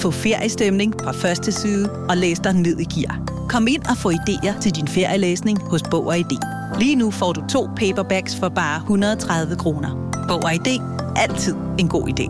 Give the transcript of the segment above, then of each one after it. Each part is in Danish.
Få feriestemning fra første side og læs dig ned i gear. Kom ind og få idéer til din ferielæsning hos Bog og ID. Lige nu får du 2 paperbacks for bare 130 kroner. Bog og ID. Altid en god idé.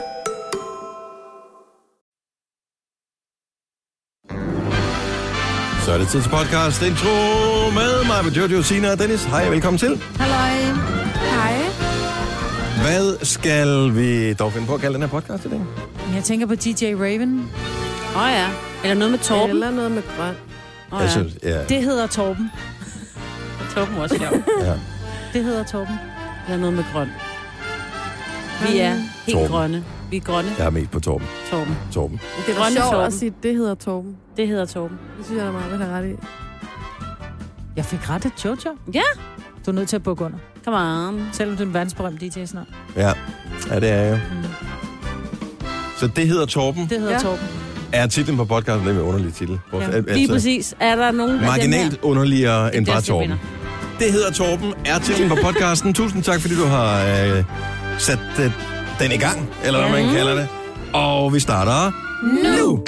Så er det tid til podcast intro med mig, med Jojo, Sina og Dennis. Hej og velkommen til. Halløj. Hej. Hvad skal vi dog finde på at kalde den her podcast i dag? Jeg tænker på DJ Raven. Ja. Eller noget med Torben. Eller noget med grøn. Jeg synes, ja. Det hedder Torben. Torben også sjov. Ja. Det hedder Torben. Eller noget med grøn. Vi er helt Torben. grønne. Vi er grønne. Jeg er mest på Torben. Torben. Det var Grønne sjovt Torben. at sige, det hedder Torben. Det hedder Torben. Det synes jeg, der er meget, der har ret i. Jeg fik ret af Jojo. Ja. Du er nødt til at bukke under. Come on. Selvom du er en verdensberømt DJ snart. Ja, det er jeg jo. Så det hedder Torben. Det hedder Torben. Er titlen på podcasten med underlig titel? Ja. Lige præcis. Er der nogen Marginalt underligere end bare det, Torben. Det hedder Torben, er titlen på podcasten. Tusind tak, fordi du har sat den i gang, eller hvad man kalder det. Og vi starter nu.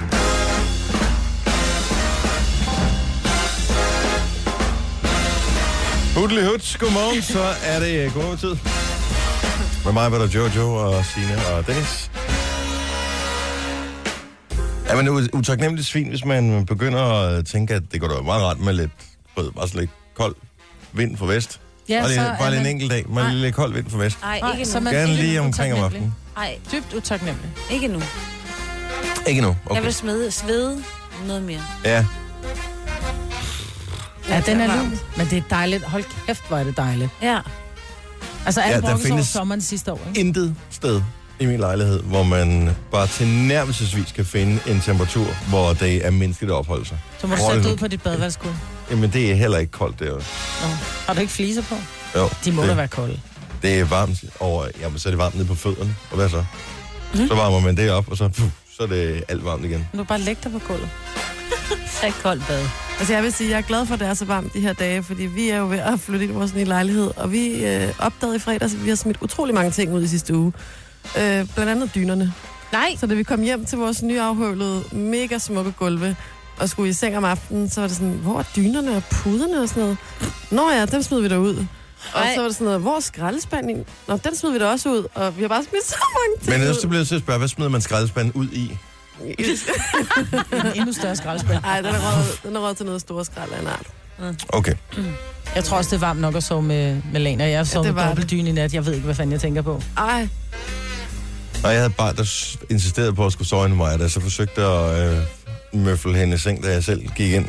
Hudli huts, godmorgen, så er det godmorgen-tid. Med mig var der Jojo og Sina og Dennis. Er man utaknemmeligt svin, hvis man begynder at tænke, at det går da meget ret med lidt, bare så lidt kold vind fra vest? Ja, bare lige en enkelt dag, med lidt kold vind fra vest. Nej, ikke så nu. man Gerne ikke lige omkring om utaknemmelig. aftenen. Nej, Dybt utaknemmelig. ikke nu. Ikke nu, okay. Jeg vil svede noget mere. Ja, Ja, den er lun. Men det er dejligt. Hold kæft, hvor er det dejligt. Ja. Altså, alle der brokkes over findes sommeren sidste år, ikke? intet sted i min lejlighed, hvor man bare tilnærmelsesvis kan finde en temperatur, hvor det er menneskeligt at opholde sig. Så må du sætte ud på dit badeværelsesgulv. Jamen, det er heller ikke koldt derude. Har du ikke fliser på? Jo, De må det, da være kolde. det er varmt over, jamen, så er det varmt nede på fødderne. Og hvad så? Så varmer man det op, og så er det alt varmt igen. Du bare lægge dig på gulvet. Tag koldt bad. Altså jeg vil sige, jeg er glad for, at det er så varmt de her dage, fordi vi er jo ved at flytte ind i vores nye lejlighed, og vi opdagede i fredags, at vi har smidt utrolig mange ting ud i sidste uge. Blandt andet dynerne. Nej. Så da vi kom hjem til vores nye afhøvlede, mega smukke gulve, og skulle i seng om aftenen, så var det sådan, hvor er dynerne og puderne og sådan noget? Nå ja, dem smed vi der ud. Og så var det sådan noget, hvor er skraldespanden? Nå, den smed vi da også ud, og vi har bare smidt så mange ting Men ellers ud. så bliver jeg til at spørge, hvad smider man skraldespanden ud i? En endnu større skraldespand. Nej, den er røget til noget store skrald af en art. Okay. Jeg tror også, det er varmt nok at sove med Lana. Jeg har sovet det med var dobbeltdyne i nat. Jeg ved ikke, hvad fanden jeg tænker på. Ej, Og jeg havde bare der insisterede på at skulle sove inde mig, da så forsøgte at møffle hende i seng, da jeg selv gik ind.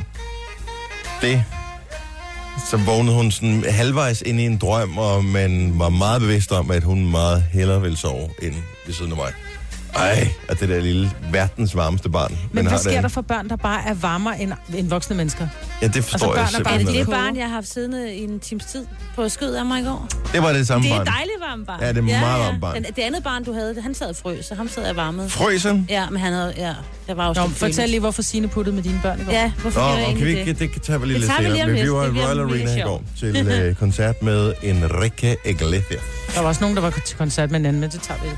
Så vågnede hun sådan halvvejs ind i en drøm, og man var meget bevidst om, at hun meget hellere ville sove inde ved siden af mig. Ej, at det der lille verdens varmeste barn. Men hvad sker der for børn, der bare er varmere end voksne mennesker? Ja, det forstår børn er jeg bare simpelthen Er det ikke. det barn, jeg har haft siddende i en times tid på skød af mig i går? Det var det samme Det er barn. et dejligt varmt barn. Ja, det er meget varmt barn. Det andet barn, du havde, han sad og frøs, så ham sad jeg varmet. Frøsen? Ja, men han havde, der var også Nå, fortæl lige, hvorfor Signe puttede med dine børn i går. Ja, hvorfor Nå, gjorde jeg okay, egentlig det? det tager vi lige Det lidt tager vi lige senere. om Vi lidt. var i Det bliver Royal mega Arena i sjovt. går til koncert med Enrique Iglesias. Der var også nogen, der var til koncert med en anden, men det tager vi.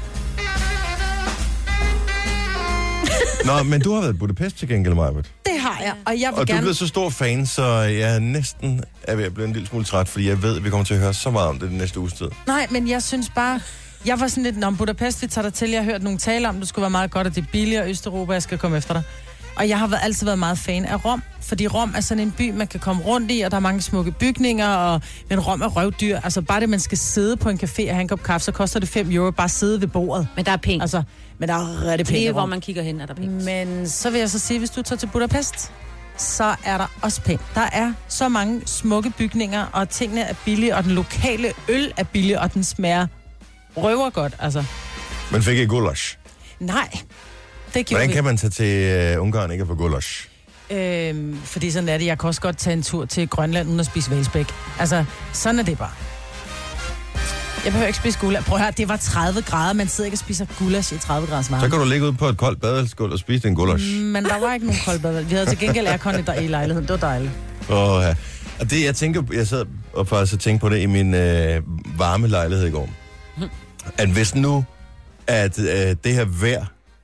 Nå, men du har været i Budapest til gengæld, Majbert. Det har jeg, og jeg vil Og du er gerne... blevet så stor fan, så jeg næsten er ved at blive en lille smule træt, fordi jeg ved, at vi kommer til at høre så meget om det den næste uges tid. Nej, men jeg synes bare... Jeg var sådan lidt, om Budapest, vi tager dig til. Jeg har hørt nogle tale om, det skulle være meget godt, at det er billigere Østeuropa, jeg skal komme efter dig. Og jeg har altid været meget fan af Rom, fordi Rom er sådan en by, man kan komme rundt i, og der er mange smukke bygninger, men Rom er røvdyr. Altså bare det, man skal sidde på en café og have en kop kaffe, så koster det 5 euro bare at sidde ved bordet. Men der er penge. Altså, men der er rigtig penge. Lige hvor man kigger hen, er der penge. Men så vil jeg så sige, hvis du tager til Budapest, så er der også penge. Der er så mange smukke bygninger, og tingene er billige, og den lokale øl er billig, og den smager røver godt, altså. Men fik I gulasch? Nej, det gjorde Hvordan vi. kan man tage til Ungarn ikke at få gulasch? Fordi sådan er det. Jeg kan også godt tage en tur til Grønland uden at spise væsbæk. Altså, sådan er det bare. Jeg behøver ikke spise gulasch. Prøv at høre, det var 30 grader. Man sidder ikke og spiser gulasch i 30 graders varme. Så kan du ligge ud på et koldt badeværelsesgulv og spise en gulasch. Men der var ikke nogen kold bad. Vi havde til gengæld aircon i lejligheden. Det var dejligt. Ja. Og det, jeg sad og faktisk tænkte på det i min varme lejlighed i går. At hvis nu, at det her vejr,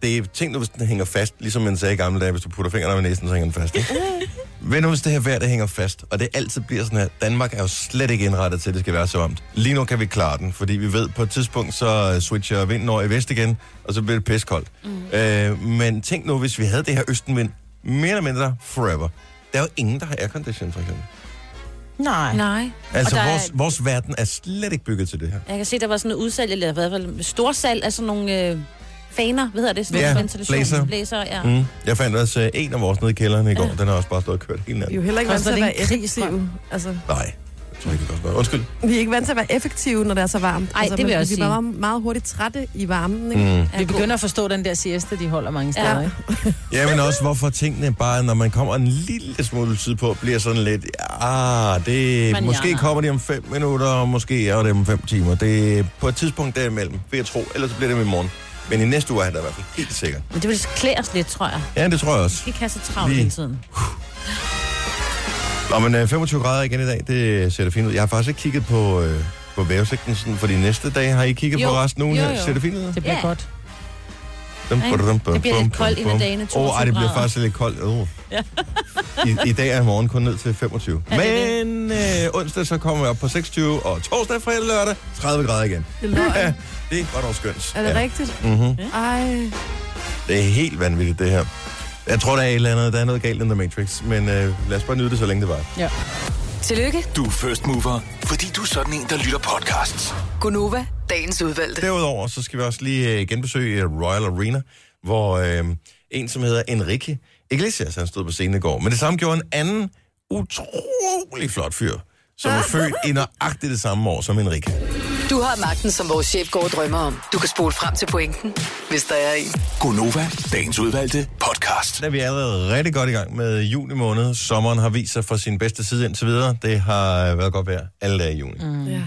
det er ting, hvis den hænger fast, ligesom man sagde i gamle dage, hvis du putter fingrene op i næsen, så hænger den fast. Ikke? Hvad nu, hvis det her vejr, det hænger fast, og det altid bliver sådan her, Danmark er jo slet ikke indrettet til, at det skal være så varmt. Lige nu kan vi klare den, fordi vi ved, på et tidspunkt, så switcher vinden over i vest igen, og så bliver det piskoldt. Men tænk nu, hvis vi havde det her østenvind, mere eller mindre forever. Der er jo ingen, der har aircondition, for eksempel. Nej. Altså, vores verden er slet ikke bygget til det her. Jeg kan se, der var sådan et udsalg, eller i hvert fald storsalg af sådan nogle faner, hvad hedder det? Ja, blæser, ja. Jeg fandt også en af vores nede i kælderen i går. Den har også bare stået og kørt helt ned. Vi er jo heller ikke vant til at være effektive. Altså. Nej, jeg tror ikke, det kan godt være. Undskyld. Vi er ikke vant til at være effektive, når det er så varmt. Nej, det vil jeg også sige. Vi er meget hurtigt trætte i varmen, ikke? Vi begynder at forstå den der siesta, de holder mange steder, ikke? Ja, men også hvorfor tingene bare, når man kommer en lille smule tid på, bliver sådan lidt, måske kommer de om 5 minutter, og måske er det om 5 timer. Det er på et tidspunkt derimellem, vil jeg tro, ellers så bliver det i morgen. Men i næste uge er det i hvert fald helt sikkert. Men det vil klæde os lidt, tror jeg. Ja, det tror jeg også. Vi kan så travlt hele tiden. Nå, men 25 grader igen i dag, det ser det fint ud. Jeg har faktisk ikke kigget på vejrudsigten for de næste dage. Har I kigget på resten af ugen her? Ser det fint ud? Det bliver godt. Det bliver lidt koldt en af dagene, 22 grader. Det bliver faktisk lidt koldt. I dag er morgen kun ned til 25. Men onsdag så kommer vi op på 26, og torsdag, fredag, lørdag 30 grader igen. Det er godt og skønt. Er det rigtigt? Mm-hmm. Ej. Det er helt vanvittigt, det her. Jeg tror, der er noget galt in The Matrix, men lad os bare nyde det, så længe det var. Ja. Tillykke. Du er first mover, fordi du er sådan en, der lytter podcasts. Gunova, dagens udvalgte. Derudover, så skal vi også lige genbesøge Royal Arena, hvor en, som hedder Enrique Iglesias, han stod på scenen i går. Men det samme gjorde en anden utrolig flot fyr, som er født i nøjagtigt det samme år som Enrique. Du har magten, som vores chef går og drømmer om. Du kan spole frem til pointen, hvis der er en. Gunova, dagens udvalgte podcast. Da vi er allerede rigtig godt i gang med juni måned. Sommeren har vist sig fra sin bedste side indtil videre. Det har været godt vejr alle dage i juni.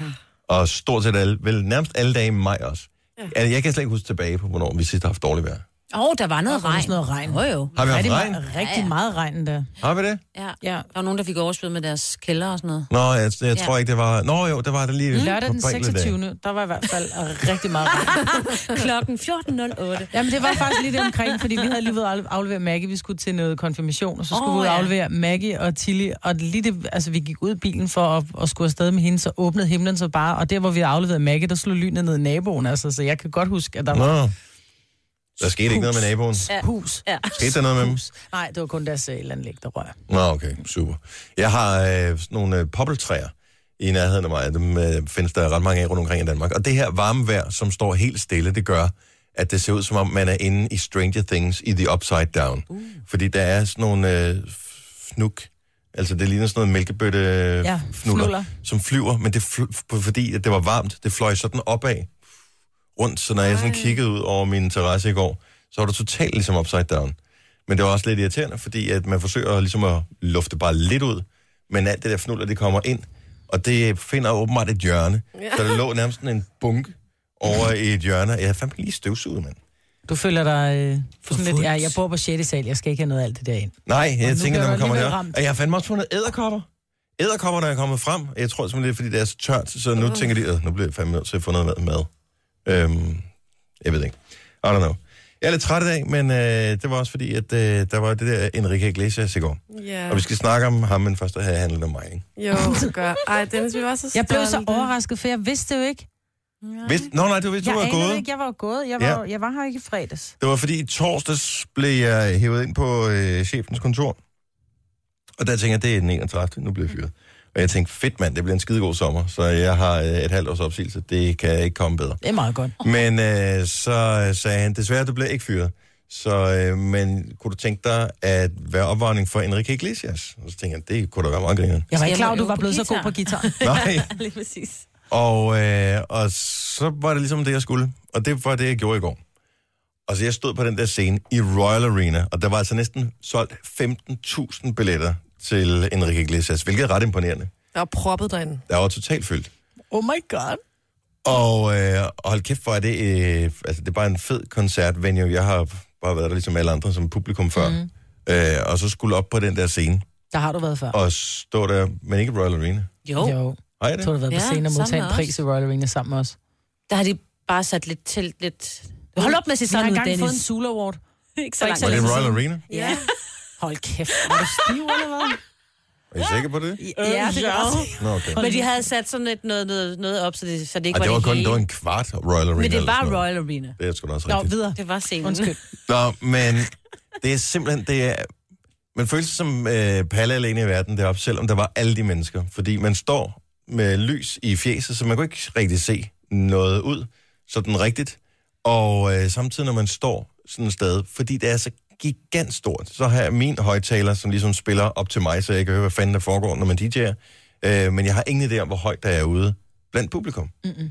Og stort set nærmest alle dage i maj også. Ja. Jeg kan slet ikke huske tilbage på, hvornår vi sidst har haft dårligt vejr. Der var noget regn. Noget regn. Jo. Har vi haft regn? Rigtig meget regn der. Har vi det? Ja. Der var nogen, der fik oversvød med deres kælder og sådan noget. Nå, jeg tror ikke, det var... Nå jo, det var det lige... Lørdag den 26. Der var i hvert fald rigtig meget regn. Klokken 14.08. Jamen, det var faktisk lige det omkring, fordi vi havde lige ved at aflevere Maggie. Vi skulle til noget konfirmation, og så skulle vi ud og aflevere Maggie og Tilly. Og lige det, altså, vi gik ud i bilen for at skulle afsted med hende, så åbnede himlen så bare. Og der, hvor vi afleverede Maggie, der slog lynet ned i naboen. Altså, så jeg kan godt huske, at der var... Der skete ikke noget med naboen? Hus. Ja. Skete der noget med dem? Nej, det var kun deres anlæg, der rør. Nå, okay, super. Jeg har sådan nogle poppeltræer i nærheden af mig. Dem findes der ret mange af rundt omkring i Danmark. Og det her varme vejr, som står helt stille, det gør, at det ser ud som om, man er inde i Stranger Things i The Upside Down. Fordi der er sådan nogle fnuk, altså det ligner sådan noget mælkebøtte fnuller, som flyver, men det fordi at det var varmt, det fløj sådan opad rundt, så når jeg sådan kiggede ud over min terrasse i går, så var det totalt ligesom upside down. Men det var også lidt irriterende, fordi at man forsøger ligesom at lufte bare lidt ud, men alt det der fnuller, det kommer ind, og det finder åbenbart et hjørne. Så der lå nærmest en bunke over i et hjørne. Jeg havde fandme lige støvsuget, mand. Du føler dig sådan lidt, jeg bor på 6. sal, jeg skal ikke have noget af alt det der ind. Nej, jeg tænker, når man kommer der. Og jeg har fandme også fundet edderkopper. Edderkopper, der er kommet frem. Jeg tror simpelthen, det er, fordi det er så tørt, så nu tænker de, nu bliver jeg fandme nødt til at få noget mad. Jeg ved ikke. I don't know. Jeg er lidt træt i dag, men det var også fordi, at der var det der Enrique Iglesias i går. Yeah. Og vi skal snakke om ham, men først have handlet om mig, ikke? Jo, det gør. Ej, Dennis, vi var så stolte. Jeg blev så overrasket, for jeg vidste det jo ikke. Nej, du vidste, du var gået. Ikke, jeg var gået. Jeg var her ikke i fredags. Det var fordi, i torsdags blev jeg hævet ind på chefens kontor. Og der tænkte jeg, det er den 31. Nu bliver jeg fyret. Og jeg tænkte, fedt mand, det bliver en skidegod sommer, så jeg har et halvt års opsigelse. Det kan ikke komme bedre. Det er meget godt. Men så sagde han, desværre, du bliver ikke fyret. Så, men kunne du tænke dig at være opvarmning for Enrique Iglesias? Og så tænkte jeg, det kunne da være meget grineren. Jeg var ikke klar, du var blevet så god på guitar. Nej. Lige præcis. Og så var det ligesom det, jeg skulle. Og det var det, jeg gjorde i går. Og så jeg stod på den der scene i Royal Arena, og der var altså næsten solgt 15.000 billetter til Enrique Iglesias, hvilket er ret imponerende. Der var proppet derinde. Der var totalt fyldt. Oh my god. Og hold kæft, for det altså det er bare en fed koncertvenue. Jeg har bare været der ligesom alle andre som publikum før. Og så skulle op på den der scene. Der har du været før. Og stå der, men ikke Royal Arena. Jo. Har jeg det? Så har du været på scenen og modtaget en pris i Royal Arena sammen med os. Der har de bare sat lidt Hold op med at se Vi har sådan ud, engang Dennis. fået en Zulu Award. Ikke så langt. Var det en Royal Arena? Ja. Hold kæft, er du stiv eller hvad? Er I sikre på det? Ja, det var også. Nå, okay. Men de havde sat sådan noget op, så det ikke Ej, var det var kun hele. det var en kvart Royal Arena. Men det eller var sådan noget. Royal Arena. Det er sgu da også Nå, rigtigt. videre. Det var scenen. Undskyld. Nå, men det er simpelthen, man føler sig som Palle alene i verden deroppe, selvom der var alle de mennesker. Fordi man står med lys i fjeset, så man kunne ikke rigtig se noget ud, sådan rigtigt. Og samtidig, når man står sådan et sted, fordi det er så gigantstort, så har jeg min højtaler, som ligesom spiller op til mig, så jeg kan høre, hvad fanden der foregår, når man DJ'er. Men jeg har ingen idé om, hvor højt der er ude blandt publikum. Mm-mm.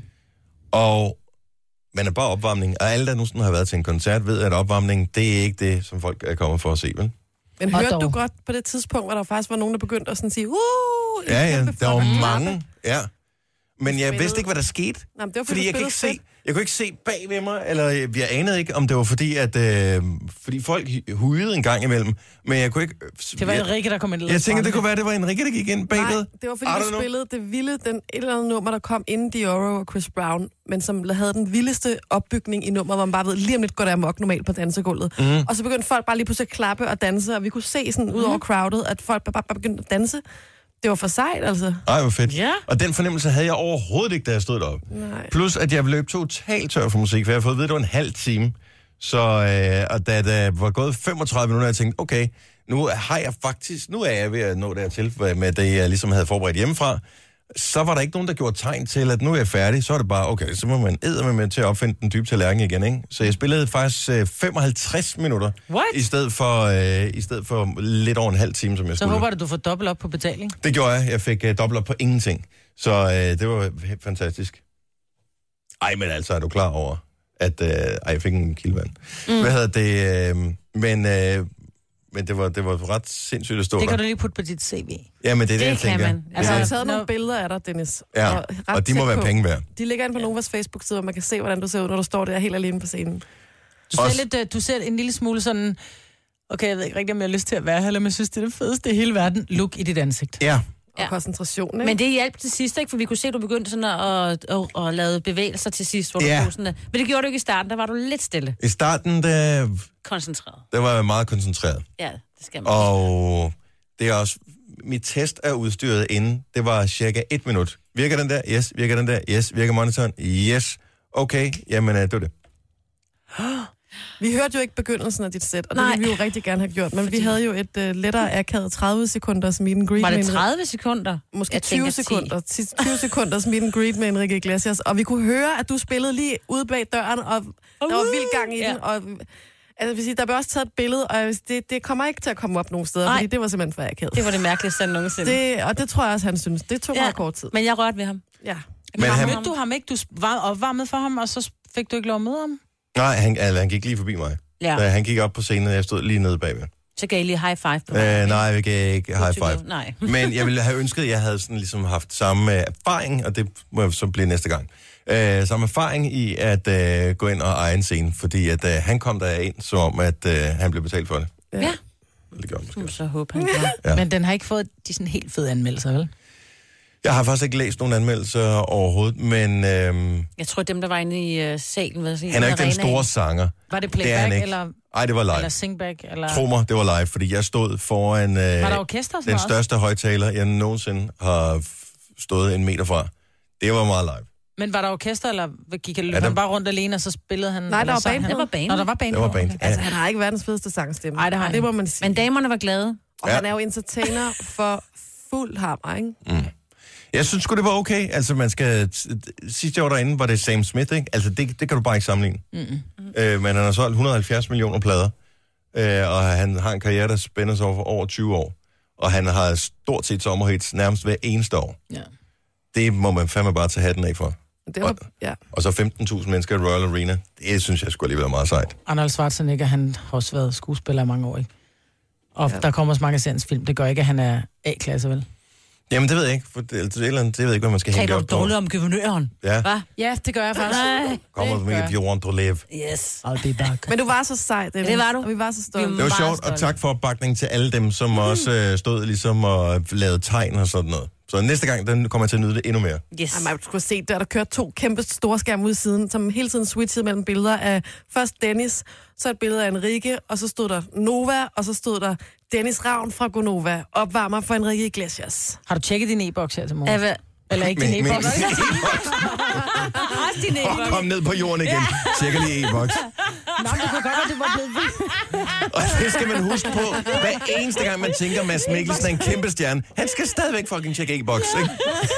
Og man er bare opvarmning, og alle, der nogensinde har været til en koncert, ved, at opvarmning, det er ikke det, som folk er kommet for at se, vel? Men Og hørte dog. du godt på det tidspunkt, hvor der faktisk var nogen, der begyndte at sådan sige, Ja, kæmpe der var flot mange, ja. Men jeg vidste ikke, hvad der skete. Nå, men det var, Fordi jeg du spillede kunne ikke se bag ved mig, eller jeg anede ikke, om det var fordi, at fordi folk hujede en gang imellem, men jeg kunne ikke... Det var Enrique, der kom ind. Jeg tænkte, det kunne være, det var Enrique, der gik ind bagved. Nej, det var fordi, I du don't know. spillede det vilde, et eller andet nummer, der kom inden Dioro og Chris Brown, men som havde den vildeste opbygning i nummeret, hvor man bare ved, lige om lidt går der amok normalt på dansegulvet. Mm. Og så begyndte folk bare lige pludselig at klappe og danse, og vi kunne se sådan ud over crowdet, at folk bare begyndte at danse. Det var for sejt, altså. Ej, hvor fedt. Ja. Og den fornemmelse havde jeg overhovedet ikke, da jeg stod deroppe. Nej. Plus, at jeg løb totalt tør for musik, for jeg havde fået at vide, at det var en halv time. Så, og da der var gået 35 minutter, jeg tænkte, okay, nu er jeg ved at nå dertil, med det, jeg ligesom havde forberedt hjemmefra. Så var der ikke nogen, der gjorde tegn til, at nu er jeg færdig. Så er det bare, okay, så må man med til at opfinde den dybe tallerken igen, ikke? Så jeg spillede faktisk 55 minutter. What? I stedet for lidt over en halv time, som jeg Så skulle. håber du får dobbelt op på betaling. Det gjorde jeg. Jeg fik dobbelt op på ingenting. Så det var fantastisk. Ej, men altså, er du klar over, at jeg fik en kildevand. Hvad hedder det? Men det var ret sindssygt at stå Det der. kan du lige putte på dit CV. Ja, men det er det, jeg kan tænker. man. Altså, jeg har Det, taget nogle Nå. billeder af dig, Dennis. ja, ret og de må tæt være på. penge værd. De ligger inde på Novas Facebook-side, hvor man kan se, hvordan du ser ud, når du står der helt alene på scenen. Du ser en lille smule sådan... Okay, jeg ved ikke rigtig, om jeg har lyst til at være her, men jeg synes, det er det fedeste i hele verden. Look i dit ansigt. Ja, Og Ja. koncentration, ikke? Men det hjalp til sidst, ikke? For vi kunne se, at du begyndte sådan at lave bevægelser til sidst, hvor du Ja. stod sådan der. Men det gjorde du ikke i starten, der var du lidt stille. i starten, der Koncentreret. var jeg meget koncentreret. Ja, det skal man. Og det er også... Mit test af udstyret inden, det var cirka 1 minut. Virker den der? Yes. Virker den der? Yes. Virker monitoren? Yes. Okay, jamen det var det. Vi hørte jo ikke begyndelsen af dit sæt, og det Nej. ville vi jo rigtig gerne have gjort. Men vi havde jo et lettere akavet 30 sekunders meet and greet. Var det med 30 sekunder? Måske Jeg 20 tænker 10. sekunder. 20 sekunders meet and greet med Enrique Iglesias. Og vi kunne høre, at du spillede lige ude bag døren, og der var vild gang i Ja. den. Og, altså, jeg vil sige, der blev også taget et billede, og det kommer ikke til at komme op nogen steder, Nej. fordi det var simpelthen for akavet. Det var det mærkeligste, han nogensinde. Og det tror jeg også, han synes. Det tog meget kort tid. Men jeg rørte ved ham. Ja. Men han, Mødte du ham ikke? Du var opvarmet for ham, og så fik du ikke lov at møde ham? nej, han gik lige forbi mig. Ja. Da han gik op på scenen, og jeg stod lige nede bagved. Så gav I lige high five på mig. Nej, vi gav ikke high five. Nej. Men jeg ville have ønsket, at jeg havde sådan ligesom haft samme erfaring, og det må jeg så blive næste gang. Samme erfaring i at gå ind og eje en scene, fordi at han kom der ind, som om at han blev betalt for det. Ja. Det gjorde han måske. Så håber han gør. Ja. Men den har ikke fået de sådan helt fede anmeldelser, vel? Jeg har faktisk ikke læst nogen anmeldelser overhovedet, men Jeg tror, dem, der var inde i salen... Hvad siger, han er ikke den arenaen. store sanger. Var det Det er han playback, ikke. eller Ej, det var live. singback, eller... Tro mig, det var live, fordi jeg stod foran Var der orkester og sådan den noget største højtaler, jeg nogensinde har stået 1 meter fra. Det var meget live. Men var der orkester, eller løb der- han bare rundt alene, og så spillede han? Nej, der eller var sang band. han? Der var band. Nå, der var band. Det var band. Okay. Altså, han har ikke verdens fedeste sangstemme. Ej, det har han det må ikke. man sige. Men damerne var glade. Og Ja. han er jo entertainer for fuld hammer, ikke? Jeg synes sgu, det var okay. Altså, man skal... Sidst jeg var derinde, var det Sam Smith, ikke? Altså, det kan du bare ikke sammenligne. Men han har solgt 170 millioner plader, og han har en karriere, der spænder sig over 20 år. Og han har stort set sommerhits nærmest hver eneste år. Ja. Det må man fandme bare tage hatten af for. Det var, ja. Og så 15.000 mennesker i Royal Arena. Det synes jeg skulle alligevel er meget sejt. Arnold Schwarzenegger, han har også været skuespiller i mange år, ikke? Og der kommer også mange film. Det gør ikke, at han er A-klasse, vel? Jamen, det ved jeg ikke. For det ved jeg ikke, hvad man skal hænge det Taler op du på. dårligt om guvernøren? Ja, Hvad? Ja, det gør jeg faktisk. Nej. come with me if you want to live. Yes. I'll be back. Men du var så sej, Dennis. Det var du. Og vi var så stolte. Det var Meget sjovt, og stolt. tak for opbakningen til alle dem, som også stod ligesom og lavede tegn og sådan noget. Så næste gang, den kommer jeg til at nyde det endnu mere. Yes. Ej, man skulle se, der kørte 2 kæmpe store skærme ud i siden, som hele tiden switchede mellem billeder af først Dennis, så et billede af Enrique, og så stod der Nova, og så stod der Dennis Ravn fra Gonova, opvarmer for Enrique Iglesias. Har du tjekket din e-boks her til morgen? Eller ikke din Men- e-boks? Også din e-boks. Kom ned på jorden igen. Tjekker lige e-boks. Nå, det kunne godt være, det var blevet vildt. Og det skal man huske på. Hver eneste gang, man tænker, Mads Mikkelsen er en kæmpe stjerne, han skal stadigvæk fucking tjekke e-boks, ikke?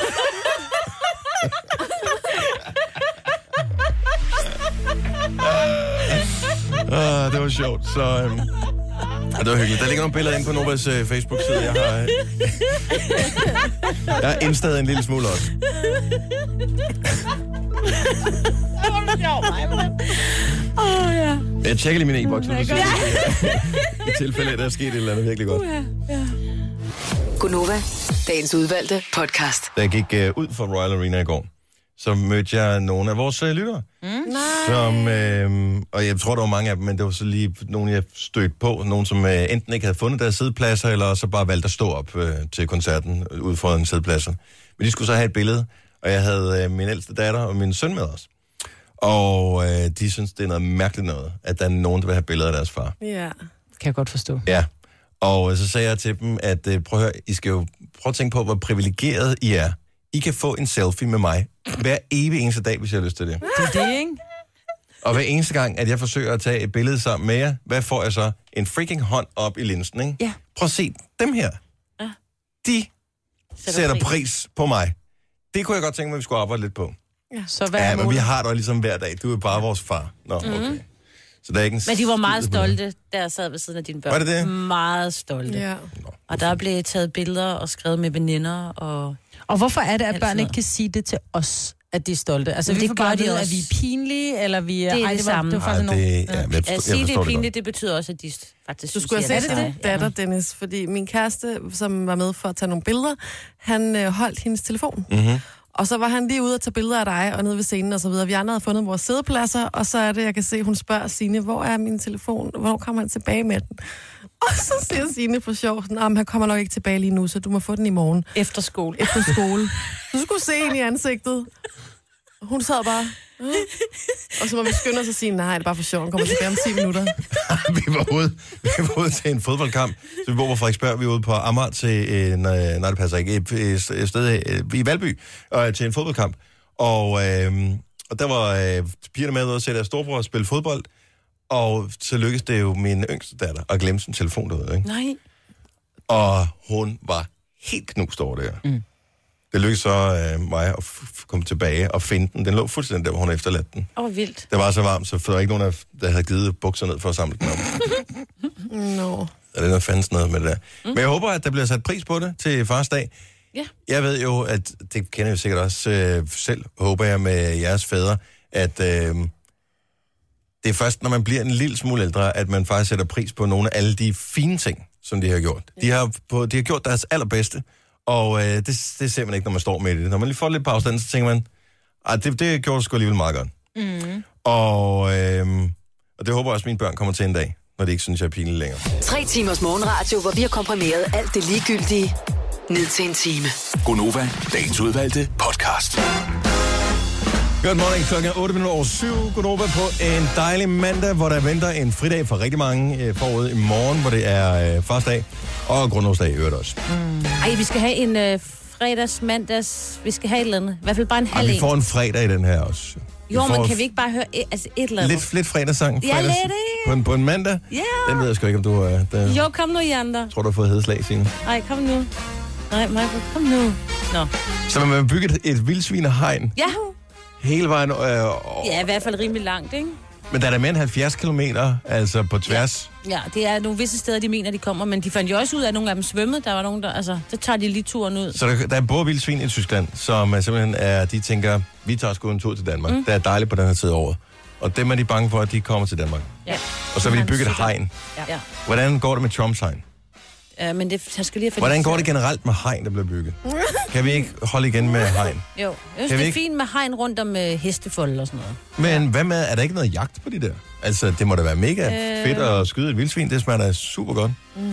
Det var sjovt. Så det var hyggeligt. Der ligger nogle billeder inde på Novas Facebook-side. Jeg har indstaget en lille smule også. Jeg tjekker lige min e-boks, så du siger, i tilfælde af, der er sket et eller andet virkelig godt. Gunova, dagens udvalgte podcast. Da jeg gik ud fra Royal Arena i går, så mødte jeg nogle af vores lyttere. Som, og jeg tror, der var mange af dem, men det var så lige nogle, jeg stødte på. Nogle, som enten ikke havde fundet deres sædepladser, eller så bare valgte at stå op til koncerten ud for en sædepladser. Men de skulle så have et billede, og jeg havde min ældste datter og min søn med os. Og de synes, det er noget mærkeligt noget, at der er nogen, der vil have billeder af deres far. Ja. Kan jeg godt forstå. Ja, og så sagde jeg til dem, at prøv at høre, I skal jo prøve at tænke på, hvor privilegeret I er. I kan få en selfie med mig hver evig eneste dag, hvis jeg har lyst til det. Det er det, ikke? Og hver eneste gang, at jeg forsøger at tage et billede sammen med jer, hvad får jeg så? En freaking hånd op i linsen, ikke? Ja. Prøv at se, dem her. Ja. De sætter pris på mig. Det kunne jeg godt tænke mig, at vi skulle arbejde lidt på. Så hvad Ja, er men vi målet? har dig ligesom hver dag. Du er bare vores far. Nå, okay. Så der er ikke en Men de var meget skid på det. stolte, da jeg sad ved siden af dine børn. Var det det? Meget stolte. Ja. Og der blev taget billeder og skrevet med veninder. Og hvorfor er det, at Alt børn sådan ikke noget. kan sige det til os, at de er stolte? Altså, Men vi det får bare gør de at vide, at også. vi er pinlige, eller vi er... Det er det samme. Det var Ej, faktisk nogle... det, ja, men jeg At forstår, sige, jeg det forstår er det pinligt, det betyder også, at de faktisk Du skulle synes, have at set det er din dig. datter, Dennis, fordi min kæreste, som var med for at tage nogle billeder, han holdt hendes telefon. Mhm. Og så var han lige ude og tage billeder af dig og nede ved scenen og så videre. Vi andre havde fundet vores sædepladser, og så er det, jeg kan se, hun spørger Signe, hvor er min telefon? Hvornår kommer han tilbage med den? Og så siger Signe for sjov, sådan, han kommer nok ikke tilbage lige nu, så du må få den i morgen Efter skole. efter skole. Du skulle se hende i ansigtet. Hun sad bare... Og så må vi skynde os og sige, nej, det er bare for sjov, han kommer tilbage om 10 minutter. vi var ude til en fodboldkamp, så vi bor på Frederiksberg, vi er ude på Amager til, nej det passer ikke, et sted i Valby, og til en fodboldkamp. Og der var pigerne med ude og se deres storebror og spille fodbold, og så lykkedes det jo min yngste datter at glemme sin telefon derude, ikke? Nej. Og hun var helt knust over det her. Mm. Det lykkedes så mig at komme tilbage og finde den. Den lå fuldstændig der, hvor hun havde efterladt den. Vildt. Det var så varmt, så der var ikke nogen, der havde givet bukser ned for at samle den op. Nå. Er det noget fandens noget med det der? Men jeg håber, at der bliver sat pris på det til fars dag. Ja. Jeg ved jo, at det kender jeg sikkert også selv, håber jeg med jeres fædre, at det er først, når man bliver en lille smule ældre, at man faktisk sætter pris på nogle af alle de fine ting, som de har gjort. De har gjort deres allerbedste, og det ser man ikke, når man står med det. Når man lige får lidt på afstand, så tænker man, det gjorde sgu alligevel meget godt. Mm. Og det håber jeg også, at mine børn kommer til en dag, når de ikke synes, jeg er pinlig længere. 3 timers morgenradio, hvor vi har komprimeret alt det ligegyldige ned til en time. Gunova, dagens udvalgte podcast. Good morning, klokken er 7:08. Godnova på en dejlig mandag, hvor der venter en fridag for rigtig mange forud i morgen, hvor det er farsdag og grundlovsdag i øvrigt også. Ej, vi skal have en mandags... Vi skal have et eller andet. I hvert fald bare en halv Vi en. får en fredag i den her også. Jo, men kan vi ikke bare høre et eller andet? Lidt fredagssang? Ja, lidt, ikke? På en mandag? Ja. Den ved jeg sgu ikke, om du er... Jo, kom nu, I andre. Tror du har fået hedeslag, Signe? Nej, kom nu. Nej, Michael, kom nu. Nå. Så man vil bygge et vildsvinehegn Ja. hele vejen... Ja, i hvert fald rimelig langt, ikke? Men der er der mere end 70 kilometer, altså på tværs. Ja, det er nogle visse steder, de mener, de kommer, men de fandt jo også ud af, at nogle af dem svømmede. Der var nogen, der... Altså, så tager de lige turen ud. Så der er både vildsvin i Tyskland, som simpelthen er... De tænker, vi tager sgu en tur til Danmark. Det er dejligt på den her tid af året. Og dem er de bange for, at de kommer til Danmark. Ja. Og så vil de bygge et hegn. Ja. Hvordan går det med Trumps hegn? Men det han skal lige have... Hvordan går det generelt med hegn, der bliver bygget? Kan vi ikke holde igen med hegn? Jo, jeg synes, det er fint med hegn rundt om hestefold og sådan noget. Men hvad med, er der ikke noget jagt på de der? Altså, det må da være mega fedt at skyde et vildsvin. Det smager da super godt.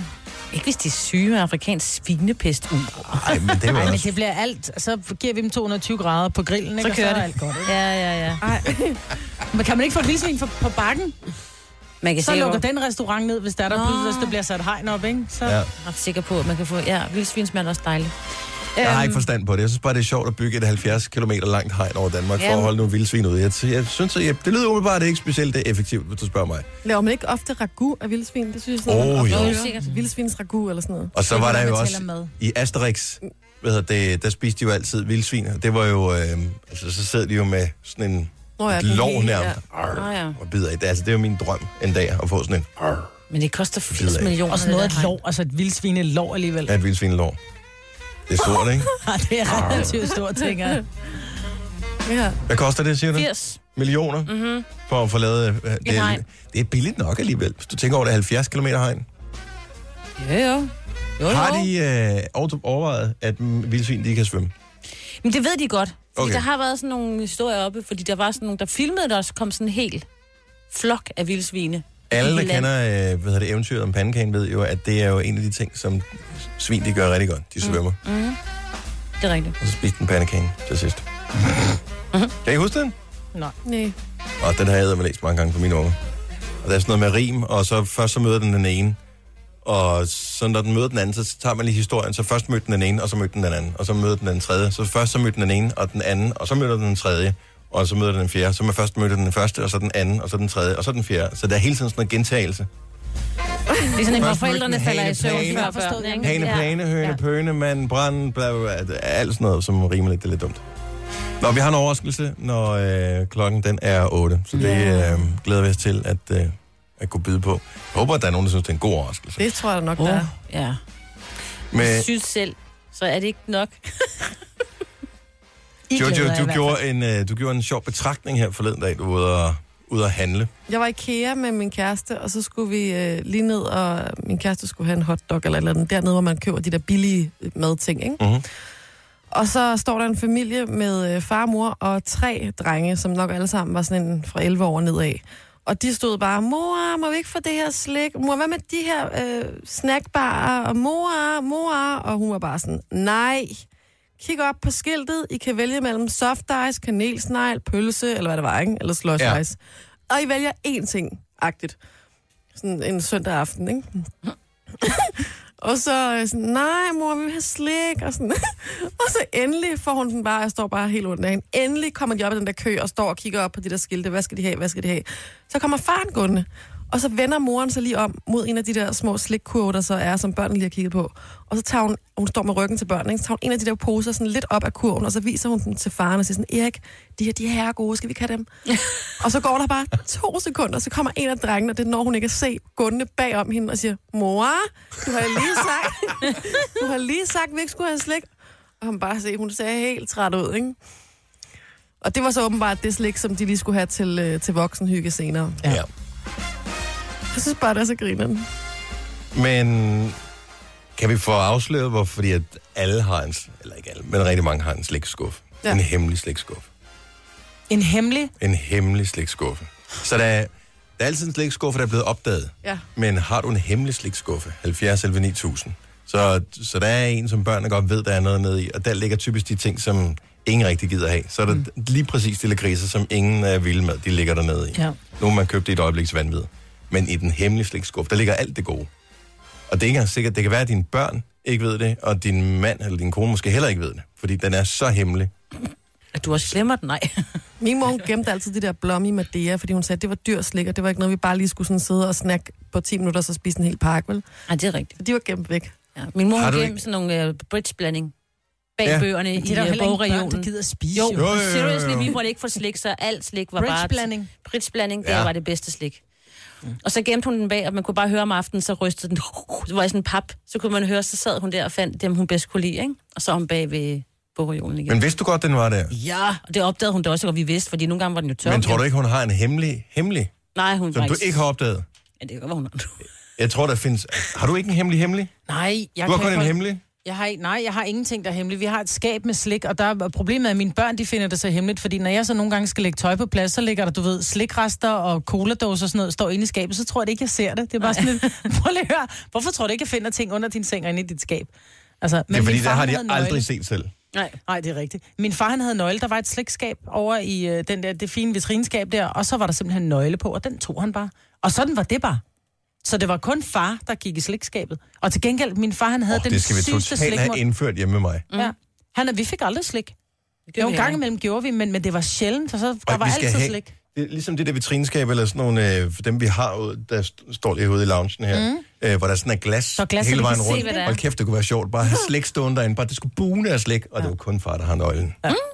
Ikke hvis de er syge med afrikansk svinepest. Nej, men det er jo Nej, men også... det bliver alt. Så giver vi dem 220 grader på grillen, ikke? Så kører og så er det. alt godt, ikke? Ja. Men kan man ikke få et vildsvin på bakken? Man kan Så sikkert lukker den restaurant ned, hvis der pludselig, hvis der bliver sat hegn op, ikke? Så... Ja. Jeg er sikker på, at man kan få... Ja, vildsvin smager også dejligt. Jeg har ikke forstand på det. Jeg synes bare, det er sjovt at bygge et 70 km langt hegn over Danmark for at Jamen. holde nogle vildsvin ude. Jeg synes, at det lyder umiddelbart ikke specielt effektivt, hvis du spørger mig. Laver man ikke ofte ragu af vildsvin? Det synes jeg sådan, man jo. ofte Jo, hører. sikkert. Vildsvins ragu eller sådan noget. Og så Det var er der noget, jo man også tæller med. i Asterix, der spiste de jo altid vildsvin. Det var jo, altså så sad de jo med sådan en et lår nærmest. Ja. Og bider i det. Altså, det er jo min drøm en dag at få sådan en Men det koster Det ved 80 jeg ikke. millioner. Og sådan noget det et der lår, altså et vildsvin et lår alligevel. af et vildsvinelår. Det er stort, ikke? Ja, det er relativt stort, tænker jeg. Ja. Hvad koster det, siger du? 80. Millioner for at få lavet... Det er billigt nok alligevel, hvis du tænker over det 70 km hegn. Jo. Har de overvejet, at vildsvin de kan svømme? Men det ved de godt. Fordi Okay. der har været sådan nogle historier oppe, fordi der var sådan nogle, der filmede, der også kom sådan en hel flok af vildsvine. Alle, der I land. kender eventyret om pandekagen, ved jo, at det er jo en af de ting, som svin de gør rigtig godt. De svømmer. Det er rigtigt. Og så spiste den pandekagen til sidst. Kan I huske den? Nej. Og den har jeg læst mange gange på mine unger. Og der er sådan noget med rim, og så først så møder den ene. Og så når den møder den anden, så tager man lige historien. Så først mødte den ene, og så mødte den anden. Og så møder den tredje. Så først så mødte den ene, og den anden. Og så møder den tredje. Og så møder den fjerde. Så man først mødte den første, og så den anden, og så den tredje, og så den fjerde. Så der er hele tiden sådan noget gentagelse. Det er sådan en, hvor Først forældrene mødte falder i hane, søvn pane. før børnene. ikke? Hane, pane, høne, pøne, mand, brand, bla, bla, bla, alt sådan noget, som rimer lidt, det er lidt dumt. Nå, vi har en overraskelse, når klokken den er 8. Så det glæder vi os til at kunne byde på. Jeg håber, at der er nogen, der synes, det er en god overraskelse. Det tror jeg nok, der er. Ja. Men Jeg synes selv, så er det ikke nok. Jojo, du gjorde en sjov betragtning her forleden dag, du var ude at handle. Jeg var i IKEA med min kæreste, og så skulle vi lige ned, og min kæreste skulle have en hotdog eller et eller andet. Dernede, hvor man køber de der billige madting, ikke? Mhm. Og så står der en familie med far, mor og 3 drenge, som nok alle sammen var sådan en fra 11 år nedad. Og de stod bare, mor, må vi ikke få det her slik? Mor, hvad med de her snackbarer? Og mor. Og hun var bare sådan, nej. Kig op på skiltet. I kan vælge mellem soft ice, kanelsnegl, pølse, eller hvad det var, ikke? Eller slush ice. Og I vælger én ting-agtigt. Sådan en søndag aften, ikke? Og så sådan, nej mor, vi vil have slik, og sådan. Og så endelig får hun den bare, jeg står bare helt under dagen. Endelig kommer de op i den der kø og står og kigger op på de der skilte. Hvad skal de have? Så kommer faren gående, og så vender moren sig lige om mod en af de der små slikkurver, der så er, som børnene lige har kigget på. Og så tager hun står med ryggen til børnene, ikke? Så tager hun en af de der poser sådan lidt op af kurven, og så viser hun den til faren og siger sådan, Erik, de her er gode, skal vi ikke have dem? Og så går der bare 2 sekunder, så kommer en af drengene, og det når hun ikke at se, gående bagom hende og siger, mor, du har lige sagt, vi ikke skulle have slik. Og hun bare se, hun ser helt træt ud, ikke? Og det var så åbenbart det slik, som de lige skulle have til voksenhygge senere. Ja. Jeg synes bare, det er så grinerne. Men kan vi få afsløret, hvorfor? Fordi at alle har eller ikke alle, men rigtig mange har en slikskuffe. Ja. En hemmelig slikskuffe. En hemmelig? En hemmelig slikskuffe. Så der er altid en slikskuffe, der er blevet opdaget. Ja. Men har du en hemmelig slikskuffe? 70 11 9000. Så der er en, som børnene godt ved, der er noget nede i. Og der ligger typisk de ting, som ingen rigtig gider have. Så er der lige præcis de lakridser, som ingen er vilde med, de ligger dernede i. Ja. Nogle man købte i et øjebliks vanvid. Men i den hemmelige slikskuffe, der ligger alt det gode. Og det er ikke engang sikkert, det kan være, at dine børn ikke ved det, og din mand eller din kone måske heller ikke ved det. Fordi den er så hemmelig. At du også glemmer den, nej. Min mor gemte altid de der blommi Madea, fordi hun sagde, at det var dyr slik, og det var ikke noget, vi bare lige skulle sådan sidde og snakke på 10 minutter, og så spise en hel pakke, vel? Nej, det er rigtigt. Så de var gemt væk. Ja. Min mor Har har du gemt sådan nogle bridgeblanding bag bøgerne Det er der jo i heller ikke børn, bogregionen. der gider spise. Jo. Seriously, vi måtte ikke få slik, så alt slik var bare... Bridgeblanding. Bridgeblanding, det var det bedste slik. Og så gemte hun den bag, og man kunne bare høre om aftenen, så rystede den. Så var i sådan en pap, så kunne man høre, så sad hun der og fandt dem, hun bedst kunne lide, ikke? Og så om bag ved bogregionen igen. Men vidste du godt, den var der? Ja, og det opdagede hun da også, og vi vidste, fordi nogle gange var den jo tør. Men tror du ikke, hun har en hemmelig, Nej, hun som var du ikke har opdaget? Ja, det kan godt være, hun har. Jeg tror, der findes... Har du ikke en hemmelig? Nej, jeg Du har kan kun ikke en holde... hemmelig? Jeg har ingenting, der er hemmeligt. Vi har et skab med slik, og der er problemet, at mine børn, de finder det så hemmeligt, fordi når jeg så nogle gange skal lægge tøj på plads, så ligger der, du ved, slikrester og coladåser og sådan noget, står inde i skabet, så tror jeg det ikke, jeg ser det. Det er bare sådan lidt, prøv lige at høre, hvorfor tror du ikke, jeg finder ting under din seng og inde i dit skab? Altså, men det er fordi, min far, der har de havde aldrig nøgle. set selv. Nej, det er rigtigt. Min far, han havde nøgle. Der var et slikskab over i det fine vitrineskab der, og så var der simpelthen en nøgle på, og den tog han bare. Og sådan var det bare. Så det var kun far, der gik i slikskabet. Og til gengæld, min far, han havde den det skal vi sygeste totalt have indført hjemme med mig. Ja. Vi fik aldrig slik. Jo, en gang imellem gjorde vi, men det var sjældent, så der var altid slik. Det er ligesom det der vitrineskab, eller sådan nogle, dem vi har ude, der står lige ude i loungen her, hvor der sådan er glas hele vejen rundt. Hold kæft, det kunne være sjovt. Bare have slik stående derinde, bare det skulle bune af slik, og det var kun far, der har nøglen.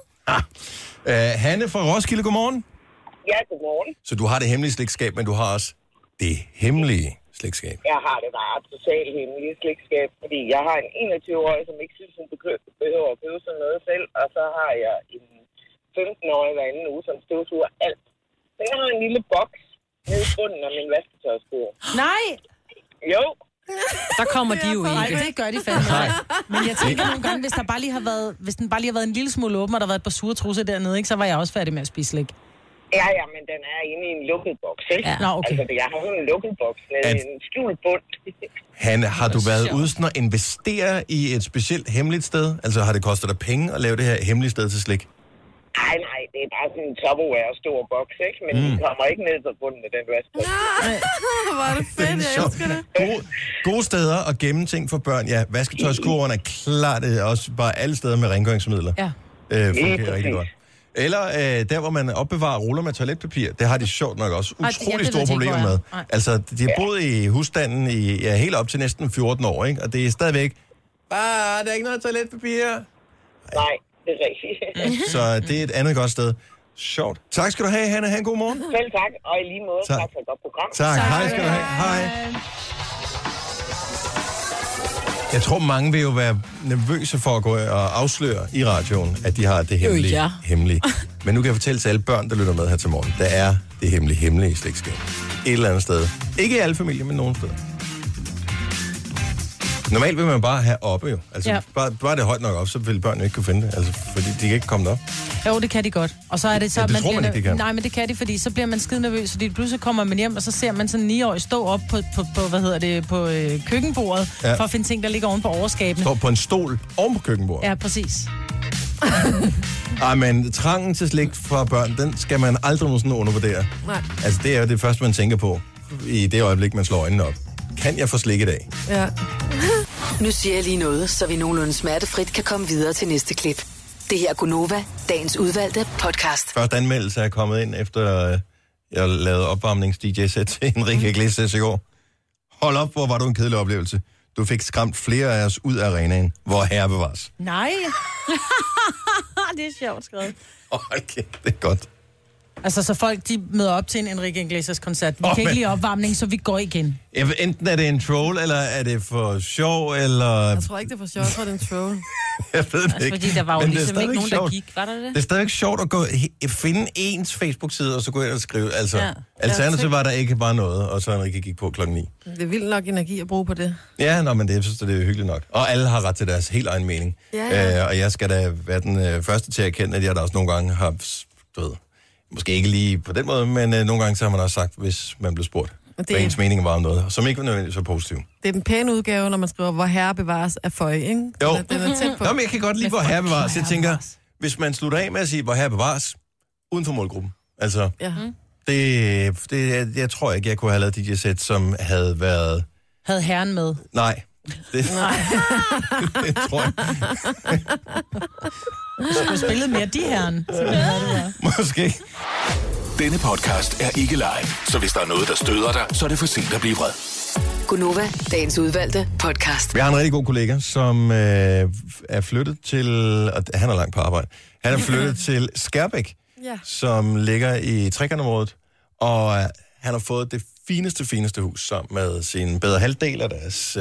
Hanne fra Roskilde, godmorgen. Ja, godmorgen. Så du har det hemmelige slikskab, men du har også det hemmelige slikskab. Jeg har det bare totalt hemmelige slikskab, fordi jeg har en 21-årig, som ikke synes, hun behøver at købe sådan noget selv, og så har jeg en 15-årig hver anden uge, som støvsuger alt. Så jeg har en lille boks nede i bunden af min vasketøjskur. Nej! Jo. Der kommer de jo ikke. Nej, det gør de fandme. Men jeg tænker nogle gange, hvis den bare lige har været en lille smule åben, og der har været et par sure trusser dernede, ikke, så var jeg også færdig med at spise slik. Ja, men den er inde i en lukket boks, ikke? Ja. Nå, okay. Altså, jeg har sådan en lukket boks med en skjult bund. Hanne, har du været ude sådan at investere i et specielt hemmeligt sted? Altså, har det kostet dig penge at lave det her hemmelige sted til slik? Nej, det er bare sådan en Tupperware stor boks, ikke? Men den kommer ikke ned til bunden af den vaskeboks. Hvor er det fedt, jeg elsker det. Gode steder at gemme ting for børn. Ja, vasketøjskurven er klart også bare alle steder med rengøringsmidler. Ja. Fungerer rigtig godt. Eller der, hvor man opbevarer ruller med toiletpapir, det har de sjovt nok også utrolig store problemer med. Altså, de har boet i husstanden i helt op til næsten 14 år, ikke? Og det er stadigvæk, der er ikke noget toiletpapir. Nej, det er rigtigt. Så det er et andet godt sted. Sjovt. Tak skal du have, Hanne. Ha' en god morgen. Selv tak, og i lige måde, tak for et godt program. Tak. Hej skal du have. Hej. Jeg tror, mange vil jo være nervøse for at gå og afsløre i radioen, at de har det hemmelige. Men nu kan jeg fortælle til alle børn, der lytter med her til morgen, der er det hemmelige slægtskab. Et eller andet sted. Ikke i alle familier, men nogle steder. Normalt vil man bare have oppe jo. Altså, bare det højt nok op, så vil børnene ikke kunne finde det. Altså, fordi de kan ikke komme derop. Jo, det kan de godt. Og så er det så, det tror man ikke, de kan. Nej, men det kan de, fordi så bliver man skide nervøs, fordi pludselig kommer man hjem, og så ser man sådan en 9-årig stå op på køkkenbordet, for at finde ting, der ligger oven på overskabene. Står på en stol oven på køkkenbordet. Ja, præcis. Men trangen til slik fra børn, den skal man aldrig nogensinde undervurdere. Nej. Altså, det er jo det første, man tænker på i det øjeblik, man slår øjnene op. Kan jeg få slik i dag? Ja. Nu siger jeg lige noget, så vi nogenlunde smertefrit kan komme videre til næste klip. Det her er Gunova, dagens udvalgte podcast. Første anmeldelse er kommet ind, efter jeg lavede opvarmnings-DJ-sæt til Enrique Iglesias i går. Hold op, hvor var du en kedelig oplevelse. Du fik skræmt flere af os ud af arenaen, hvor herre bevares. Nej. Det er sjovt skrevet. Okay, det er godt. Altså, så folk, de møder op til en Enrique Iglesias-koncert. Vi kan ikke lide opvarmning, så vi går igen. Enten er det en troll, eller er det for sjov, eller... Jeg tror ikke, det er for sjov, jeg tror, det er en troll. Jeg ved det Altså, ikke. fordi der var jo ligesom ikke nogen, der gik. Var der det? Det er stadigvæk sjovt at finde ens Facebook-side, og så gå ind og skrive. Altså, alternativet var der ikke bare noget, og så Enrique gik på 9:00. Det er vildt nok energi at bruge på det. Ja, men det synes jeg, det er hyggeligt nok. Og alle har ret til deres helt egen mening. Ja. Og jeg skal da være den første til at erkende, at jeg da også nogle gange har, måske ikke lige på den måde, men nogle gange så har man også sagt, hvis man blev spurgt, hvad ens mening var om noget, som ikke var nødvendigt så positiv. Det er den pæne udgave, når man skriver, hvor herre bevares af føje, ikke? Jo. Den er tæt på. Nå, men jeg kan godt lide, hvor herre bevares. Jeg tænker, hvis man slutter af med at sige, hvor herre bevares, uden for målgruppen. Altså, jeg tror ikke, jeg kunne have lavet DJ-sæt, som havde været... Havde herren med? Nej. Det tror jeg. Du spillede mere de herren. Måske. Denne podcast er ikke live, så hvis der er noget, der støder dig, så er det for sent at blive vred. Gunova, dagens udvalgte podcast. Vi har en rigtig god kollega, som er flyttet til... Og han er langt på arbejde. Han er flyttet til Skærbæk, som ligger i Trekantområdet. Og han har fået det fineste hus sammen med sin bedre halvdel af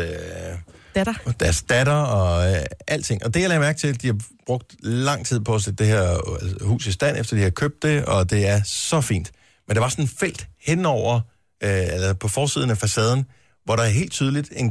deres datter og alting. Og det, jeg lagde mærke til, at de har brugt lang tid på at sætte det her hus i stand, efter de har købt det, og det er så fint. Men der var sådan en felt henover, eller på forsiden af facaden, hvor der er helt tydeligt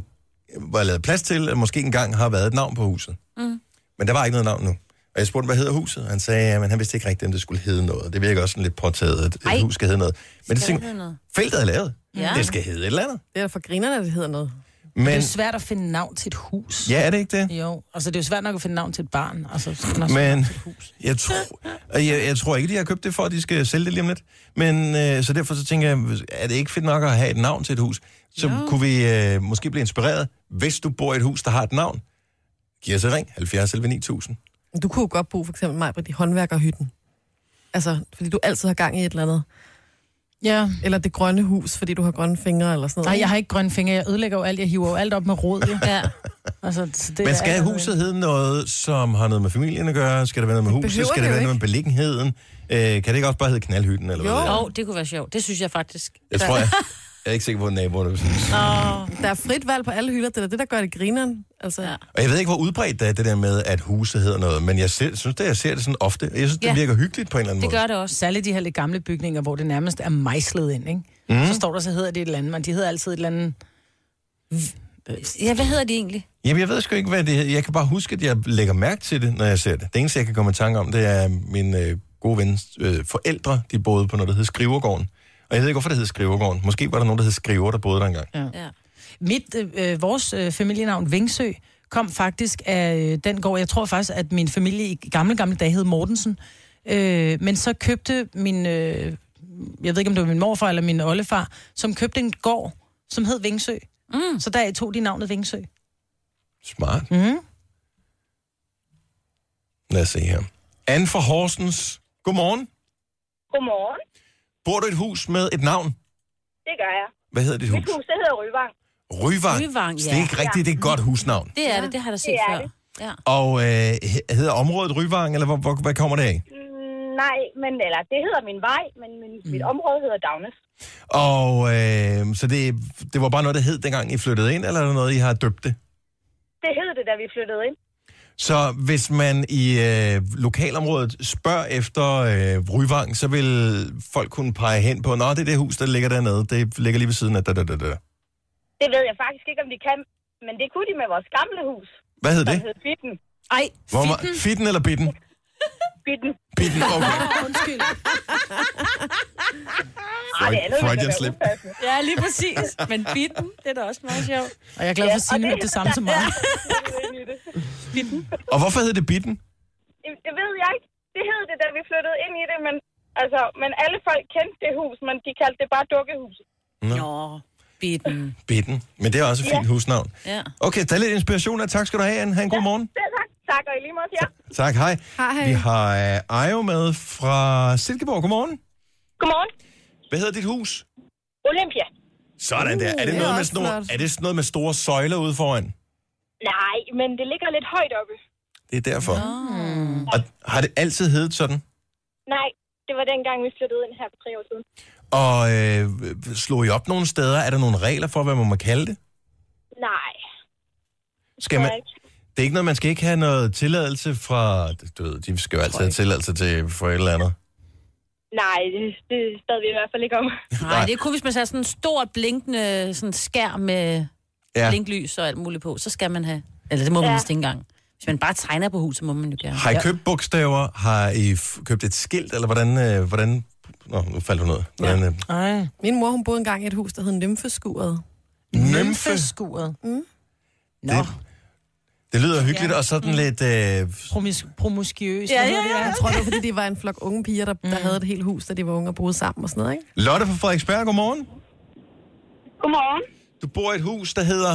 var lavet plads til, at måske engang har været et navn på huset. Men der var ikke noget navn nu. Og jeg spurgte, hvad hedder huset? Han sagde, at han vidste ikke rigtigt, om det skulle hedde noget. Det virker også sådan lidt påtaget, at et hus skal hedde noget. Men det tænkte, feltet er lavet. Ja. Det skal hedde et eller andet. Det er for grinerne, at det hedder noget. Men det er svært at finde navn til et hus. Ja, er det ikke det? Jo, altså det er jo svært nok at finde navn til et barn. Altså, men jeg tror ikke, de har købt det for, at de skal sælge det lige om lidt. Men så derfor så tænker jeg, er det ikke fedt nok at have et navn til et hus? Så kunne vi måske blive inspireret. Hvis du bor i et hus, der har et navn, giv os et ring, 70 11 9000. Du kunne jo godt bo for eksempel mig på de håndværkerhytten. Altså, fordi du altid har gang i et eller andet. Ja. Eller det grønne hus, fordi du har grønne fingre eller sådan noget. Nej, jeg har ikke grønne fingre. Jeg ødelægger jo alt. Jeg hiver jo alt op med rod. Ja. Altså, men skal huset hedde noget, som har noget med familien at gøre? Skal det være noget med huset? Skal det være noget med beliggenheden? Kan det ikke også bare hedde knaldhytten? Eller jo, det kunne være sjovt. Det synes jeg faktisk. Jeg tror, jeg er ikke sikker på, at naboerne vil synes. Der er frit valg på alle hylder. Det er det, der gør det grineren. Altså. Ja. Og jeg ved ikke, hvor udbredt det er, det der med, at huset hedder noget. Men jeg synes, jeg ser det sådan ofte. Jeg synes, det virker hyggeligt på en eller anden måde. Det gør det også. Særligt de her lidt gamle bygninger, hvor det nærmest er mejslet ind, ikke? Så står der, så hedder det et eller andet. Men de hedder altid et eller andet. Ja, hvad hedder de egentlig? Jamen, jeg ved sgu ikke, hvad det hedder. Jeg kan bare huske, at jeg lægger mærke til det, når jeg ser det. Det eneste, jeg kan komme i tanke om, det er min gode vens forældre. De boede på noget, der hed Skrivergården. Og jeg ved ikke, hvorfor det hed Skrivergården. Måske var der nogen, der hed Skriver, der boede der engang. Ja. Vores familienavn Vingsø kom faktisk af den gård. Jeg tror faktisk, at min familie i gamle dage hed Mortensen. Men så købte min... jeg ved ikke, om det var min morfar eller min oldefar, som købte en gård, som hed Vingsø. Så der tog de navnet Vingsø. Smart. Lad os se her. Anne fra Horsens. Godmorgen. Godmorgen. Bor du i et hus med et navn? Det gør jeg. Hvad hedder dit hus? Mit hus, det hedder Ryvang. Ryvang, ja. Det er ikke rigtigt, det er et godt husnavn. Det er det, det har jeg da set før. Ja. Og hedder området Ryvang, eller hvad kommer det af? Nej, eller det hedder min vej, men mit område hedder Dagnes. Og så det var bare noget, der hed, dengang I flyttede ind, eller er det noget, I har døbt det? Det hed det, da vi flyttede ind. Så hvis man i lokalområdet spørger efter Ryvang, så vil folk kunne pege hen på, nå, det er det hus, der ligger dernede. Det ligger lige ved siden af Det ved jeg faktisk ikke, om de kan, men det kunne de med vores gamle hus. Hvad hed det? Det hed Fitten. Fitten? Fitten eller Bitten? Bitten. Bitten, okay. Undskyld. Freudian slip. Ja, lige præcis. Men Bitten, det er da også meget sjovt. Og jeg er glad for at sige det samme som mig. Bitten. Og hvorfor hed det Bitten? Det ved jeg ikke. Det hed det, da vi flyttede ind i det, men alle folk kendte det hus, men de kaldte det bare Dukkehuset. Nå, Bitten. Bitten. Men det er også et fint husnavn. Ja. Okay, der er lidt inspiration af. Tak skal du have, Anne. Ha' en god morgen. Tak, og i lige måde, ja. Tak, hej. Hej. Vi har Ajo med fra Silkeborg. Godmorgen. Godmorgen. Hvad hedder dit hus? Olympia. Sådan der. Er det noget med store søjler ude foran? Nej, men det ligger lidt højt oppe. Det er derfor. Og har det altid heddet sådan? Nej, det var dengang, vi flyttede ind her for 3 år siden. Og slog I op nogle steder? Er der nogle regler for, hvad man må kalde det? Nej. Det er ikke noget, man skal ikke have noget tilladelse fra... Du ved, de skal jo altid have tilladelse til for et eller andet. Nej, det bad vi i hvert fald ikke om. Nej, det kunne, hvis man sætter sådan en stor blinkende sådan skærm med blinklys og alt muligt på, så skal man have... Eller det må man vist ikke engang. Hvis man bare tegner på huset, må man jo gerne. Har I købt bogstaver? Har I købt et skilt? Eller hvordan... Nå, nu faldt hun ud. Min mor, hun boede engang i et hus, der hed Nymfeskuret. Nymfeskuret? Nå. Det lyder hyggeligt, og sådan lidt... Promiskuøst. Ja. Jeg tror, det var, fordi de var en flok unge piger, der havde et helt hus, da de var unge og boede sammen og sådan noget, ikke? Lotte fra Frederiksberg, godmorgen. Godmorgen. Du bor i et hus, der hedder...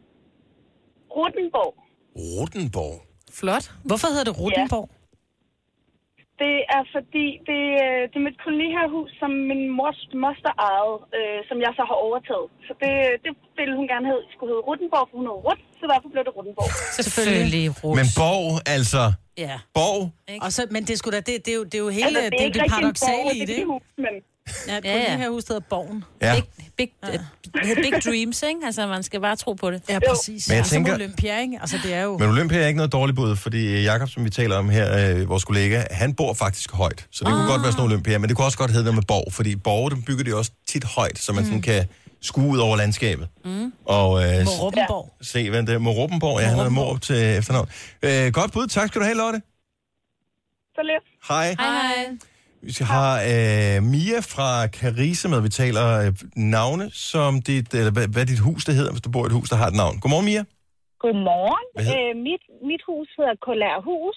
Rotenborg. Flot. Hvorfor hedder det Rotenborg? Ja. Det er fordi, det er mit kolonihavehus, som min mors moster ejede, som jeg så har overtaget. Så det ville hun gerne have, skulle hedde Rotenborg, for hun hedder Rut, så derfor blev det Rotenborg. Selvfølgelig Rut. Men borg, altså... Ja. Borg? Og så, men det skulle da, det er jo hele... Altså, det er det paradoksale i det. Men... Ja, kolonihavehus hedder Borgen. Ja. Big dreams, ikke? Altså, man skal bare tro på det. Ja, præcis. Men jeg tænker... Olympia, ikke? Altså, det er jo... Men Olympia er ikke noget dårligt bud, fordi Jakob, som vi taler om her, vores kollega, han bor faktisk højt. Så det kunne godt være sådan Olympia, men det kunne også godt hedde noget med borg, fordi borg, dem bygger de også tit højt, så man sådan kan skue ud over landskabet. Og Moruppenborg. se, hvad det er. Moruppenborg, ja, han hedder Morup til efternavn. Godt bud, tak skal du have, Lotte. Så lidt. Hej. Hej. Vi har Mia fra Carise med. Vi taler navne, som hvad dit hus det hedder, hvis du bor i et hus, der har et navn. Godmorgen, Mia. Godmorgen. Mit hus hedder Kolærhus.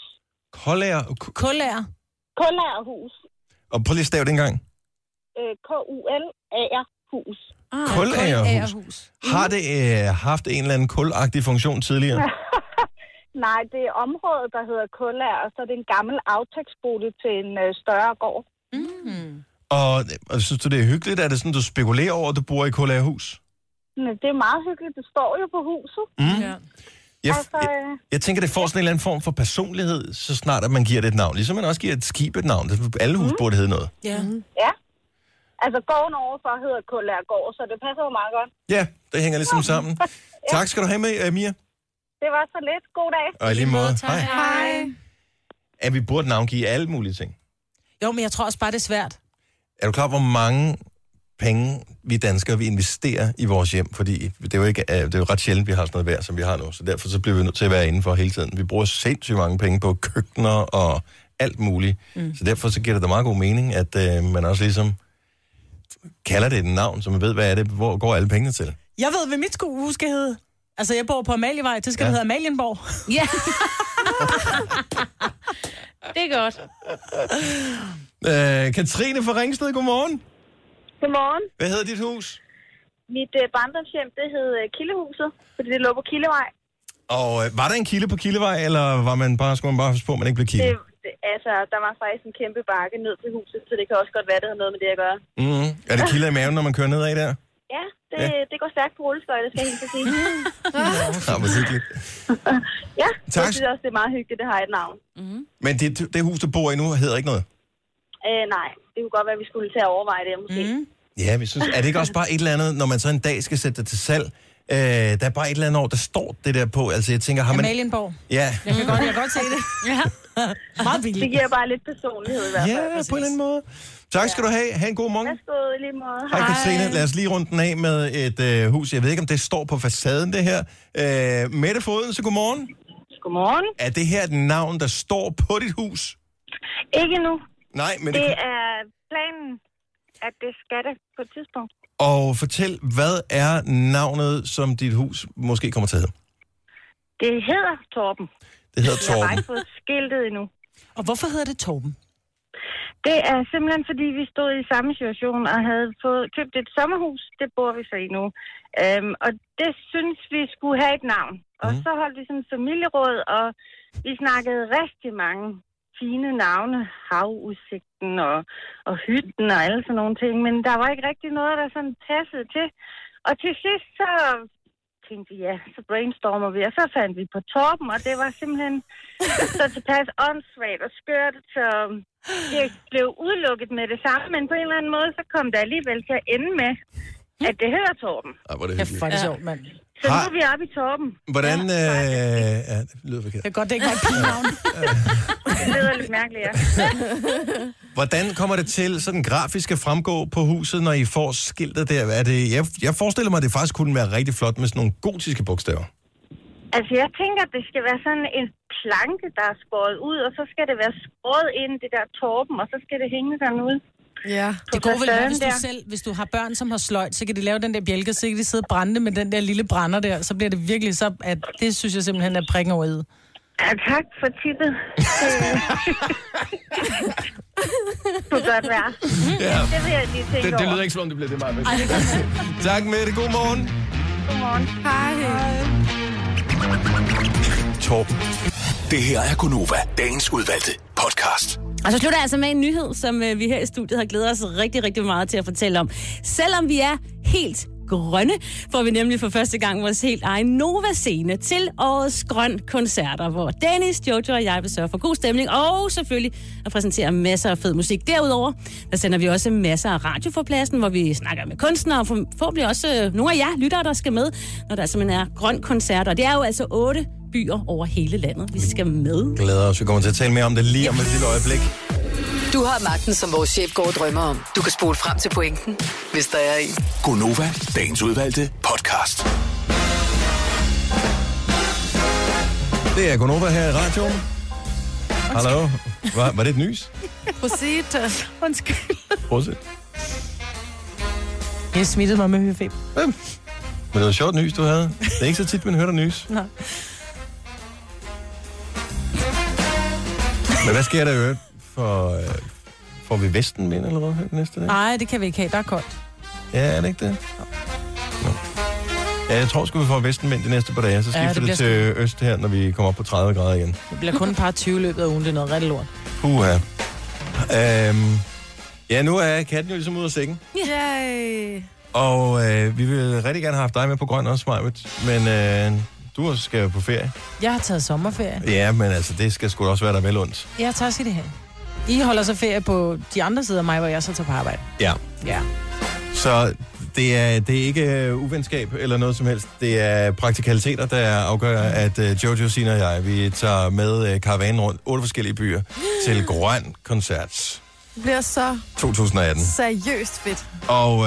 Kolærhus. Og prøv lige at stave det engang. K-U-L-A-R-hus. Kulærhus. Har det haft en eller anden kulagtig funktion tidligere? Nej, det er området, der hedder Kolær, og så er det en gammel aftægtsbolig til en større gård. Og synes du, det er hyggeligt? Er det sådan, du spekulerer over, at du bor i Kulærhus? Det er meget hyggeligt. Det står jo på huset. Jeg tænker, det får sådan en eller anden form for personlighed, så snart at man giver det et navn. Ligesom man også giver et skib et navn. Alle hus burde hedde noget. Ja. Altså, gården overfor hedder Kulærgård, så det passer jo meget godt. Ja, det hænger ligesom sammen. Tak skal du have med, Mia. Det var så lidt. God dag. Og i lige måde. Hej. At vi burde navngive alle mulige ting. Jo, men jeg tror også bare, det er svært. Er du klar, hvor mange penge vi danskere, vi investerer i vores hjem? Fordi det er jo ret sjældent, vi har sådan noget vejr, som vi har nu. Så derfor så bliver vi nødt til at være indenfor hele tiden. Vi bruger sindssygt mange penge på køkkener og alt muligt. Så derfor så giver det da meget god mening, at man også ligesom kalder det et navn, så man ved, hvad er det, hvor går alle pengene til. Jeg ved, hvad mit hus skal hedde. Altså, jeg bor på Amalievej, det skal hedde Amalienborg. Ja. Det er godt. Katrine fra Ringsted, godmorgen. Godmorgen. Hvad hedder dit hus? Mit barndomshjem, det hed Kildehuset, fordi det lå på Kildevej. Og var der en kilde på Kildevej, eller skulle man bare passe på, at man ikke blev kildet? Altså, der var faktisk en kæmpe bakke ned til huset, så det kan også godt være, det har noget med det at gøre. Er det kilder i maven, når man kører nedad der? Ja, det går stærkt på rulleskøjter, det skal jeg helt sige. Ja, hvor hyggeligt. Ja, tak. jeg synes også, det er meget hyggeligt, det har et navn. Men det hus, du bor i nu, hedder ikke noget? Nej, det kunne godt være, at vi skulle til at overveje det, måske. Ja, vi synes, er det ikke også bare et eller andet, når man så en dag skal sætte det til salg? Der er bare et eller andet år, der står det der på. Altså, jeg tænker, har man... Amalienborg. Ja. Jeg kan godt se det. Ja. Meget billigt. Det giver bare lidt personlighed i hvert fald. Ja, på en eller anden måde. Tak skal du have. Ha' en god morgen. Værsgo, i lige måde. Hej Katrine. Lad os lige runde den af med et hus. Jeg ved ikke, om det står på facaden, det her. Mette Foden, så godmorgen. Godmorgen. Er det her et navn, der står på dit hus? Ikke nu. Nej, men det er planen, at det skal det på et tidspunkt. Og fortæl, hvad er navnet, som dit hus måske kommer til at hedde? Det hedder Torben. Det hedder Torben. Jeg har ikke fået skiltet endnu. Og hvorfor hedder det Torben? Det er simpelthen, fordi vi stod i samme situation og havde fået købt et sommerhus. Det bor vi så i nu. Og det synes vi skulle have et navn. Og så holdt vi sådan en familieråd, og vi snakkede rigtig mange fine navne. Havudsigten og hytten og alle sådan nogle ting. Men der var ikke rigtig noget, der sådan passede til. Og til sidst så tænkte vi, så brainstormer vi. Og så fandt vi på Torben, og det var simpelthen så tilpas åndssvagt og skørt, så det blev udelukket med det samme. Men på en eller anden måde, så kom der alligevel til at ende med, at det hedder Torben. Ej, hvor er det hyggeligt. Ja, det er sjovt, mand. Så nu er vi oppe i Torben. Hvordan... det lyder forkert. Det er godt, det ikke var et pigenavn. Det lyder lidt mærkeligt, ja. Hvordan kommer det til sådan grafisk at fremgå på huset, når I får skiltet der? Er det, jeg forestiller mig, at det faktisk kunne være rigtig flot med sådan nogle gotiske bogstaver. Altså, jeg tænker, at det skal være sådan en planke, der er skåret ud, og så skal det være skåret ind, det der Torben, og så skal det hænge sådan ud. Ja. Det går vel være, hvis du har børn, som har sløjt, så kan de lave den der bjælke, så kan de sidde og brænde med den der lille brænder der, så bliver det virkelig så, at det synes jeg simpelthen er prikken over i. Ja, tak for tippet. Det kunne godt være. Ja. Det vil jeg lige tænke over. Det lyder ikke som om, det bliver det meget. Tak, Mette. God morgen. Godmorgen. Hej. Torben. Det her er Gunova, dagens udvalgte podcast. Og så slutter jeg altså med en nyhed, som vi her i studiet har glædet os rigtig, rigtig meget til at fortælle om. Selvom vi er helt grønne, får vi nemlig for første gang vores helt egen Nova-scene til årets grøn-koncerter, hvor Dennis, Jojo og jeg vil sørge for god stemning, og selvfølgelig at præsentere masser af fed musik. Derudover, der sender vi også masser af radio for pladsen, hvor vi snakker med kunstnere, og forhåbentlig også nogle af jer lyttere, der skal med, når der simpelthen er grøn-koncerter. Og det er jo altså 8 byer over hele landet, vi skal med. Glæder os. Vi kommer til at tale mere om det lige om et lille øjeblik. Du har magten, som vores chef går og drømmer om. Du kan spole frem til pointen, hvis der er en. Gonova, dagens udvalgte podcast. Det er Gonova her i radioen. Hallo? Var det et nys? Prosit. Undskyld. Prosit. Jeg smittede mig med høfeber. Men det var et sjovt nys, du havde. Det er ikke så tit, man hører dig nys. Nej. Men hvad sker der i øvrigt? Får vi Vestenvind eller hvad næste dag? Nej, det kan vi ikke have. Der er koldt. Ja, er det ikke det? Nå. Ja, jeg tror sgu, vi får Vestenvind de næste par dage. Så skifter det til øst her, når vi kommer op på 30 grader igen. Det bliver kun et par 20 løbet af ugen. Det er noget rigtig lort. Puha. Ja, nu er katten jo ligesom ude af sækken. Yay. Og vi vil rigtig gerne have haft dig med på Grøn også, Majbet. Men du skal jo på ferie. Jeg har taget sommerferie. Ja, men altså, det skal sgu også være der vel ondt. Ja, tak skal det have. I holder så ferie på de andre sider af mig, hvor jeg så tager på arbejde. Ja. Ja. Så det er ikke uvenskab eller noget som helst. Det er praktikaliteter, der afgør, at Jojo, Sina og jeg, vi tager med karavanen rundt 8 forskellige byer til Grøn Koncert. Det bliver så 2018. seriøst fedt. Og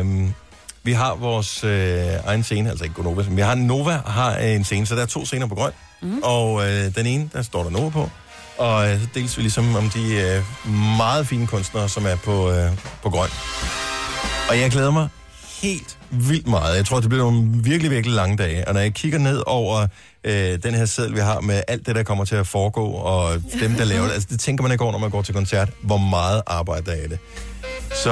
vi har vores egen scene, altså ikke Gonova, men vi har Nova har en scene, så der er 2 scener på Grøn. Og den ene, der står der Nova på. Og så deles vi ligesom om de meget fine kunstnere, som er på Grøn. Og jeg glæder mig helt vildt meget. Jeg tror, det bliver nogle virkelig, virkelig lange dage. Og når jeg kigger ned over den her seddel, vi har med alt det, der kommer til at foregå, og dem, der laver det, altså det tænker man ikke over, når man går til koncert, hvor meget arbejde der er i det. Så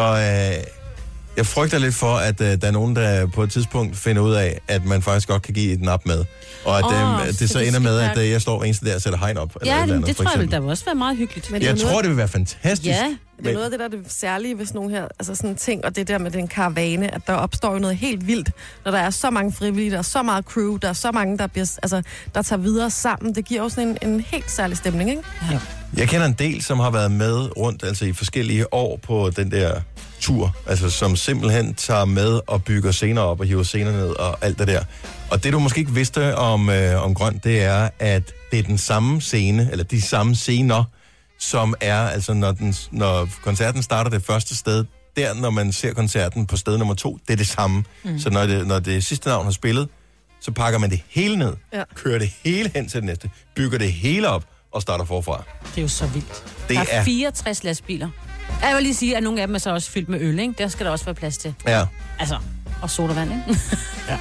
jeg frygter lidt for, at der er nogen, der på et tidspunkt finder ud af, at man faktisk godt kan give et nap med. Og at det så ender med, at jeg står eneste der og sætter hegn op. Ja, eller andet, det tror jeg vil da også være meget hyggeligt. Men jeg tror, det vil være fantastisk. Ja. Det er noget af det, der er det særlige ved sådan nogle her, altså sådan ting, og det der med den karavane, at der opstår jo noget helt vildt, når der er så mange frivillige, der er så meget crew, der er så mange, der tager videre sammen. Det giver også sådan en helt særlig stemning, ikke? Ja. Jeg kender en del, som har været med rundt, altså i forskellige år på den der tur, altså som simpelthen tager med og bygger scener op og hiver scener ned og alt det der. Og det, du måske ikke vidste om Grøn, det er, at det er den samme scene, eller de samme scener, som er, altså når koncerten starter det første sted, der når man ser koncerten på sted nummer 2, det er det samme. Så når det sidste navn har spillet, så pakker man det hele ned, kører det hele hen til det næste, bygger det hele op og starter forfra. Det er jo så vildt. Det der er 64 lastbiler. Jeg vil lige sige, at nogle af dem er så også fyldt med øl, ikke? Der skal der også være plads til. Ja. Altså, og sodavand, ikke? Ja.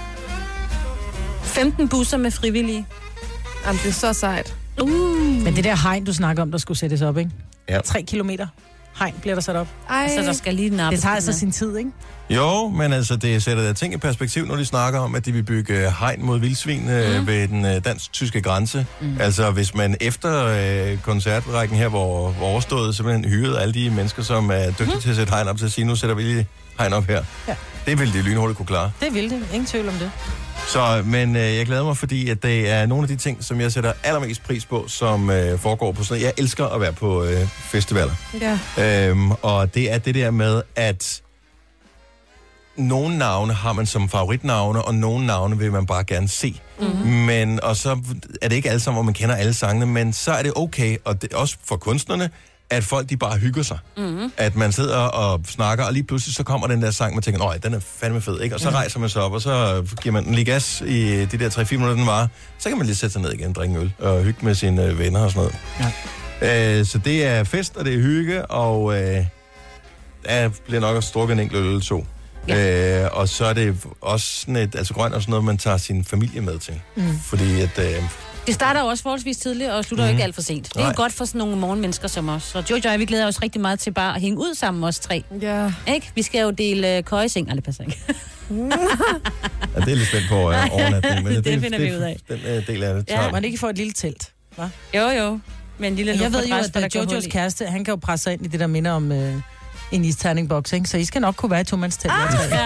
15 busser med frivillige. Jamen, det er så sejt. Men det der hegn, du snakker om, der skulle sættes op, ikke? Ja. 3 kilometer hegn bliver der sat op. Ej. Så der skal lige nappe. Det tager altså sin tid, ikke? Jo, men altså, det sætter der ting i perspektiv, når de snakker om, at de vil bygge hegn mod vildsvin ved den dansk-tyske grænse. Altså, hvis man efter koncertrækken her, hvor overstået, simpelthen hyrede alle de mennesker, som er dygtige til at sætte hegn op, til at sige, nu sætter vi lige hegn op her. Ja. Det ville de lynhurtigt kunne klare. Det vil det. Ingen tvivl om det. Så, men jeg glæder mig, fordi at det er nogle af de ting, som jeg sætter allermest pris på, som foregår på sådan. Jeg elsker at være på festivaler. Ja. Og det er det der med, at nogle navne har man som favoritnavne, og nogle navne vil man bare gerne se. Men, og så er det ikke alle sammen, hvor man kender alle sangene, men så er det okay, og det, også for kunstnerne, at folk de bare hygger sig. At man sidder og snakker, og lige pludselig så kommer den der sang, man tænker, nej, den er fandme fed, ikke? Og så rejser man sig op, og så giver man den lige gas i de der 3-4 minutter, den varer. Så kan man lige sætte sig ned igen, drikke øl og hygge med sine venner og sådan noget. Ja. Så det er fest, og det er hygge, og der bliver nok også strukket en enkelt øl 2. Ja. Og så er det også sådan et, altså Grøn og sådan noget, man tager sin familie med til. Fordi at det starter jo også forholdsvis tidligt, og slutter ikke alt for sent. Det er godt for sådan nogle morgenmennesker som os. Og Jojo og jeg, vi glæder os rigtig meget til bare at hænge ud sammen, os 3. Ja. Ikke? Vi skal jo dele køjeseng. Nej, det passer ikke. ja, det er lidt spændt på overnatning. Men det finder vi ud af. Den del af det. Ja, man ikke får et lille telt, hva? Jo. Men en lille jeg ved jo, at Jojos kæreste, han kan jo presse sig ind i det, der minder om en isterning-boks, ikke? Så I skal nok kunne være i to-mandstelt. Ja.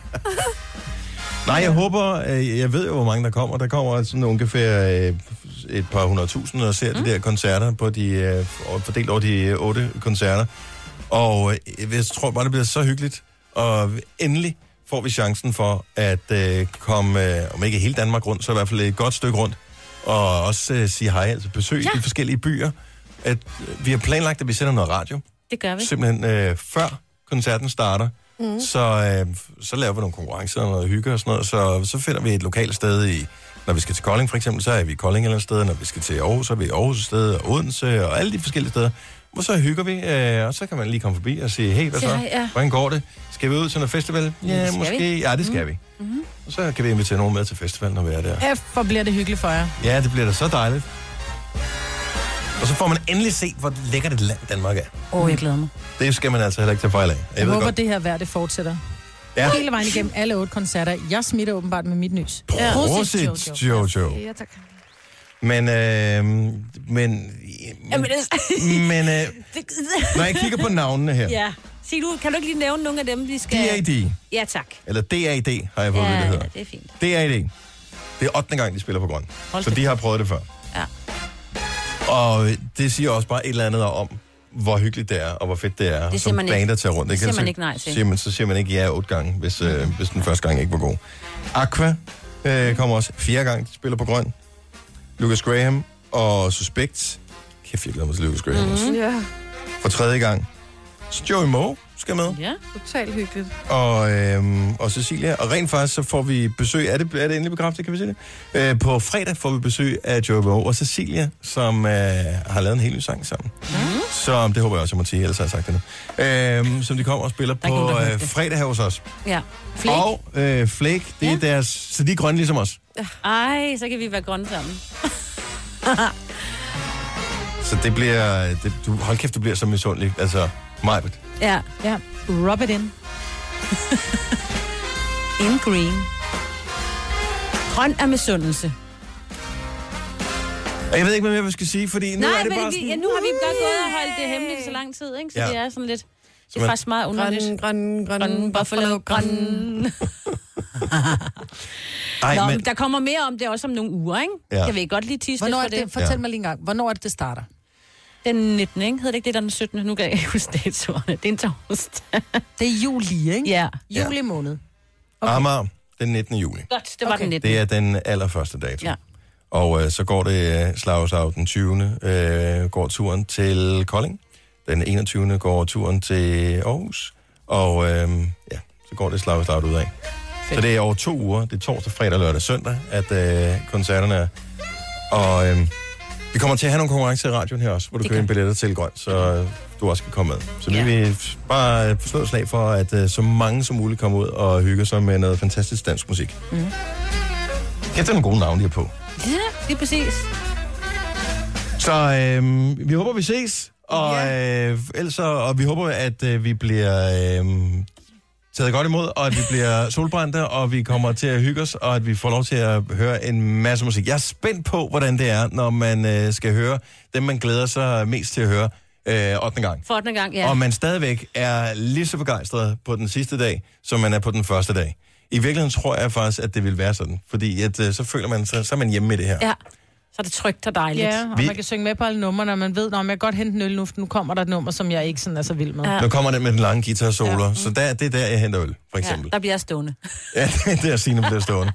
Nej, jeg håber, jeg ved jo, hvor mange der kommer. Der kommer sådan ungefær et par 100.000 og ser de der koncerter på de fordelt over de 8 koncerter. Og jeg tror bare, det bliver så hyggeligt. Og endelig får vi chancen for at komme, om ikke hele Danmark rundt, så i hvert fald et godt stykke rundt. Og også sige hej, altså besøg de forskellige byer. At vi har planlagt, at vi sender noget radio. Det gør vi. Simpelthen før koncerten starter, så laver vi nogle konkurrencer og noget hygge og sådan noget, så finder vi et lokalt sted i, når vi skal til Kolding for eksempel, så er vi i Kolding eller et sted, når vi skal til Aarhus, så er vi i Aarhus sted, og Odense, og alle de forskellige steder. Og så hygger vi, og så kan man lige komme forbi og sige, hey, hvad så? Ja. Hvordan går det? Skal vi ud til noget festival? Ja, måske. Ja, det skal vi. Mm-hmm. Og så kan vi invitere nogen med til festival, når vi er der. Hvor bliver det hyggeligt for jer. Ja, det bliver da så dejligt. Og så får man endelig set, hvor lækkert et land Danmark er. Jeg glæder mig. Det skal man altså heller ikke tage fejl af. Jeg håber, det her vejr, det fortsætter. Ja. Hele vejen igennem alle 8 koncerter. Jeg smitter åbenbart med mit nys. Prosit, Jojo. Ja, tak. Men når jeg kigger på navnene her. Ja. Sig du, kan du ikke lige nævne nogle af dem, vi skal... DAD. Ja, tak. Eller DAD, har jeg fået det hedder. Ja, det er fint. DAD. Det er 8. gang, de spiller på grøn. Så de har prøvet det før. Ja. Og det siger også bare et eller andet om, hvor hyggeligt det er, og hvor fedt det er. Det siger man ikke. Bander tager rundt. Det siger man ikke nej til. Så siger man ikke ja 8 gange, hvis den første gang ikke var god. Aqua kommer også 4. gang, de spiller på grøn. Lucas Graham og Suspect. Kæft, jeg glæder mig til Lucas Graham også. Ja. For 3. gang. Så Joey Moe skal med. Ja. Totalt hyggeligt. Og Cecilia. Og rent faktisk så får vi besøg. Er det endelig bekræftet, kan vi sige det? På fredag får vi besøg af Joey Moe og Cecilia, som har lavet en helt ny sang sammen. Så det håber jeg også, jeg må sige, ellers har jeg sagt det nu. Som de kommer og spiller på fredag her hos os. Ja. Flake. Og Flake, det er deres... Så de er grønne ligesom os. Ej, så kan vi være grønne sammen. Så det bliver... hold kæft, du bliver så misundelig. Altså, Majbet. Ja. Rub it in. In green. Grøn er misundelse. Og jeg ved ikke, hvad mere vi skal sige, fordi nu er det bare sådan... nu har vi godt gået og holdt det hemmeligt så lang tid, ikke? Så det er sådan lidt... Det er faktisk meget underligt. Grøn buffalo, grøn. Nå, men der kommer mere om det også om nogle uger, ikke? Ja. Jeg vil godt lige tisse Hvornår lidt er for det? Fortæl mig lige en gang. Hvornår er det starter? Den 19, ikke? Hedder det ikke det, der den 17? Nu kan jeg ikke huske datoerne. Det er en torsdag. Det er juli, ikke? Ja. Juli måned. Okay. Amager, den 19. juli. Godt, det var den 19. Det er den allerførste dato. Ja. Og så går det slag den 20. Går turen til Kolding. Den 21. går turen til Aarhus. Og så går det slag ud af. Så det er over 2 uger. Det er torsdag, fredag, lørdag, søndag, at koncerterne er. Og vi kommer til at have nogle konkurrencer i radioen her også, hvor du kan vinde billetter til grøn, så du også kan komme med. Så vi vil bare slå et slag for, at så mange som muligt kommer ud og hygger sig med noget fantastisk dansk musik. Efter nogle gode navne, de er på. Ja, det er præcis. Så vi håber, vi ses. Og vi håber, at vi bliver taget godt imod, og at vi bliver solbrændte, og vi kommer til at hygge os, og at vi får lov til at høre en masse musik. Jeg er spændt på, hvordan det er, når man skal høre dem, man glæder sig mest til at høre 8. gang. For 8. gang, ja. Og man stadigvæk er lige så begejstret på den sidste dag, som man er på den første dag. I virkeligheden tror jeg faktisk, at det vil være sådan, fordi at, så føler man, så er man hjemme med det her. Ja. Så er det trygt og dejligt. Ja, og man kan synge med på alle numrene, og man ved, når jeg kan godt hente en øl nu, for nu kommer der et nummer, som jeg ikke sådan er så vild med. Ja. Nu kommer den med den lange guitar-solo, så det er der, jeg henter øl, for eksempel. Ja, der bliver jeg stående. Ja, det er Signe bliver stående.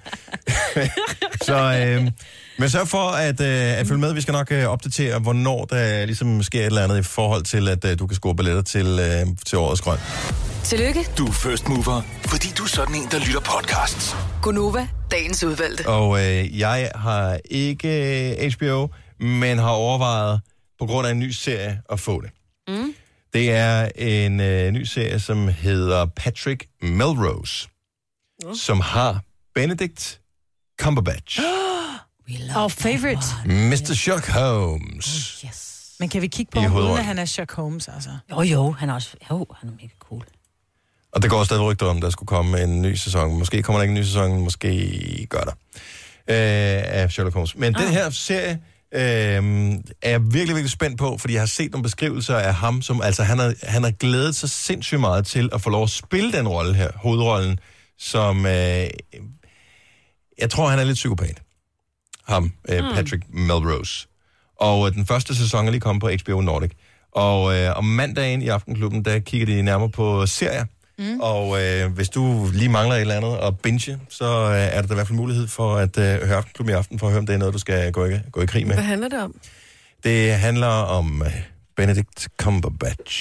Så, men sørg for at følge med. Vi skal nok opdatere, hvornår der ligesom sker et eller andet i forhold til, at du kan score billetter til årets grøn. Tillykke. Du er first mover, fordi du er sådan en, der lytter podcasts. Gunova, dagens udvalgte. Og jeg har ikke HBO, men har overvejet på grund af en ny serie at få det. Det er en ny serie, som hedder Patrick Melrose, som har Benedict Cumberbatch. Our favorite. Mr. Sherlock Holmes. Yes. Men kan vi kigge på ham, uden at han er Sherlock Holmes, altså? Jo, han er også... Jo, han er mega cool. Og der går stadig rygter om, der skulle komme en ny sæson. Måske kommer der ikke en ny sæson, måske gør der. Af Sherlock Holmes. Men den her serie er jeg virkelig, virkelig spændt på, fordi jeg har set nogle beskrivelser af ham, som altså han har glædet sig sindssygt meget til at få lov at spille den rolle her, hovedrollen, som jeg tror, han er lidt psykopat. Ham, Patrick Melrose. Og den første sæson er lige kommet på HBO Nordic. Og om mandagen i Aftenklubben, der kigger de nærmere på serier. Og hvis du lige mangler et eller andet at binge, så er der i hvert fald mulighed for at høre Aftenklubben i aften, for at høre, om det er noget, du skal gå i krig med. Hvad handler det om? Det handler om Benedict Cumberbatch.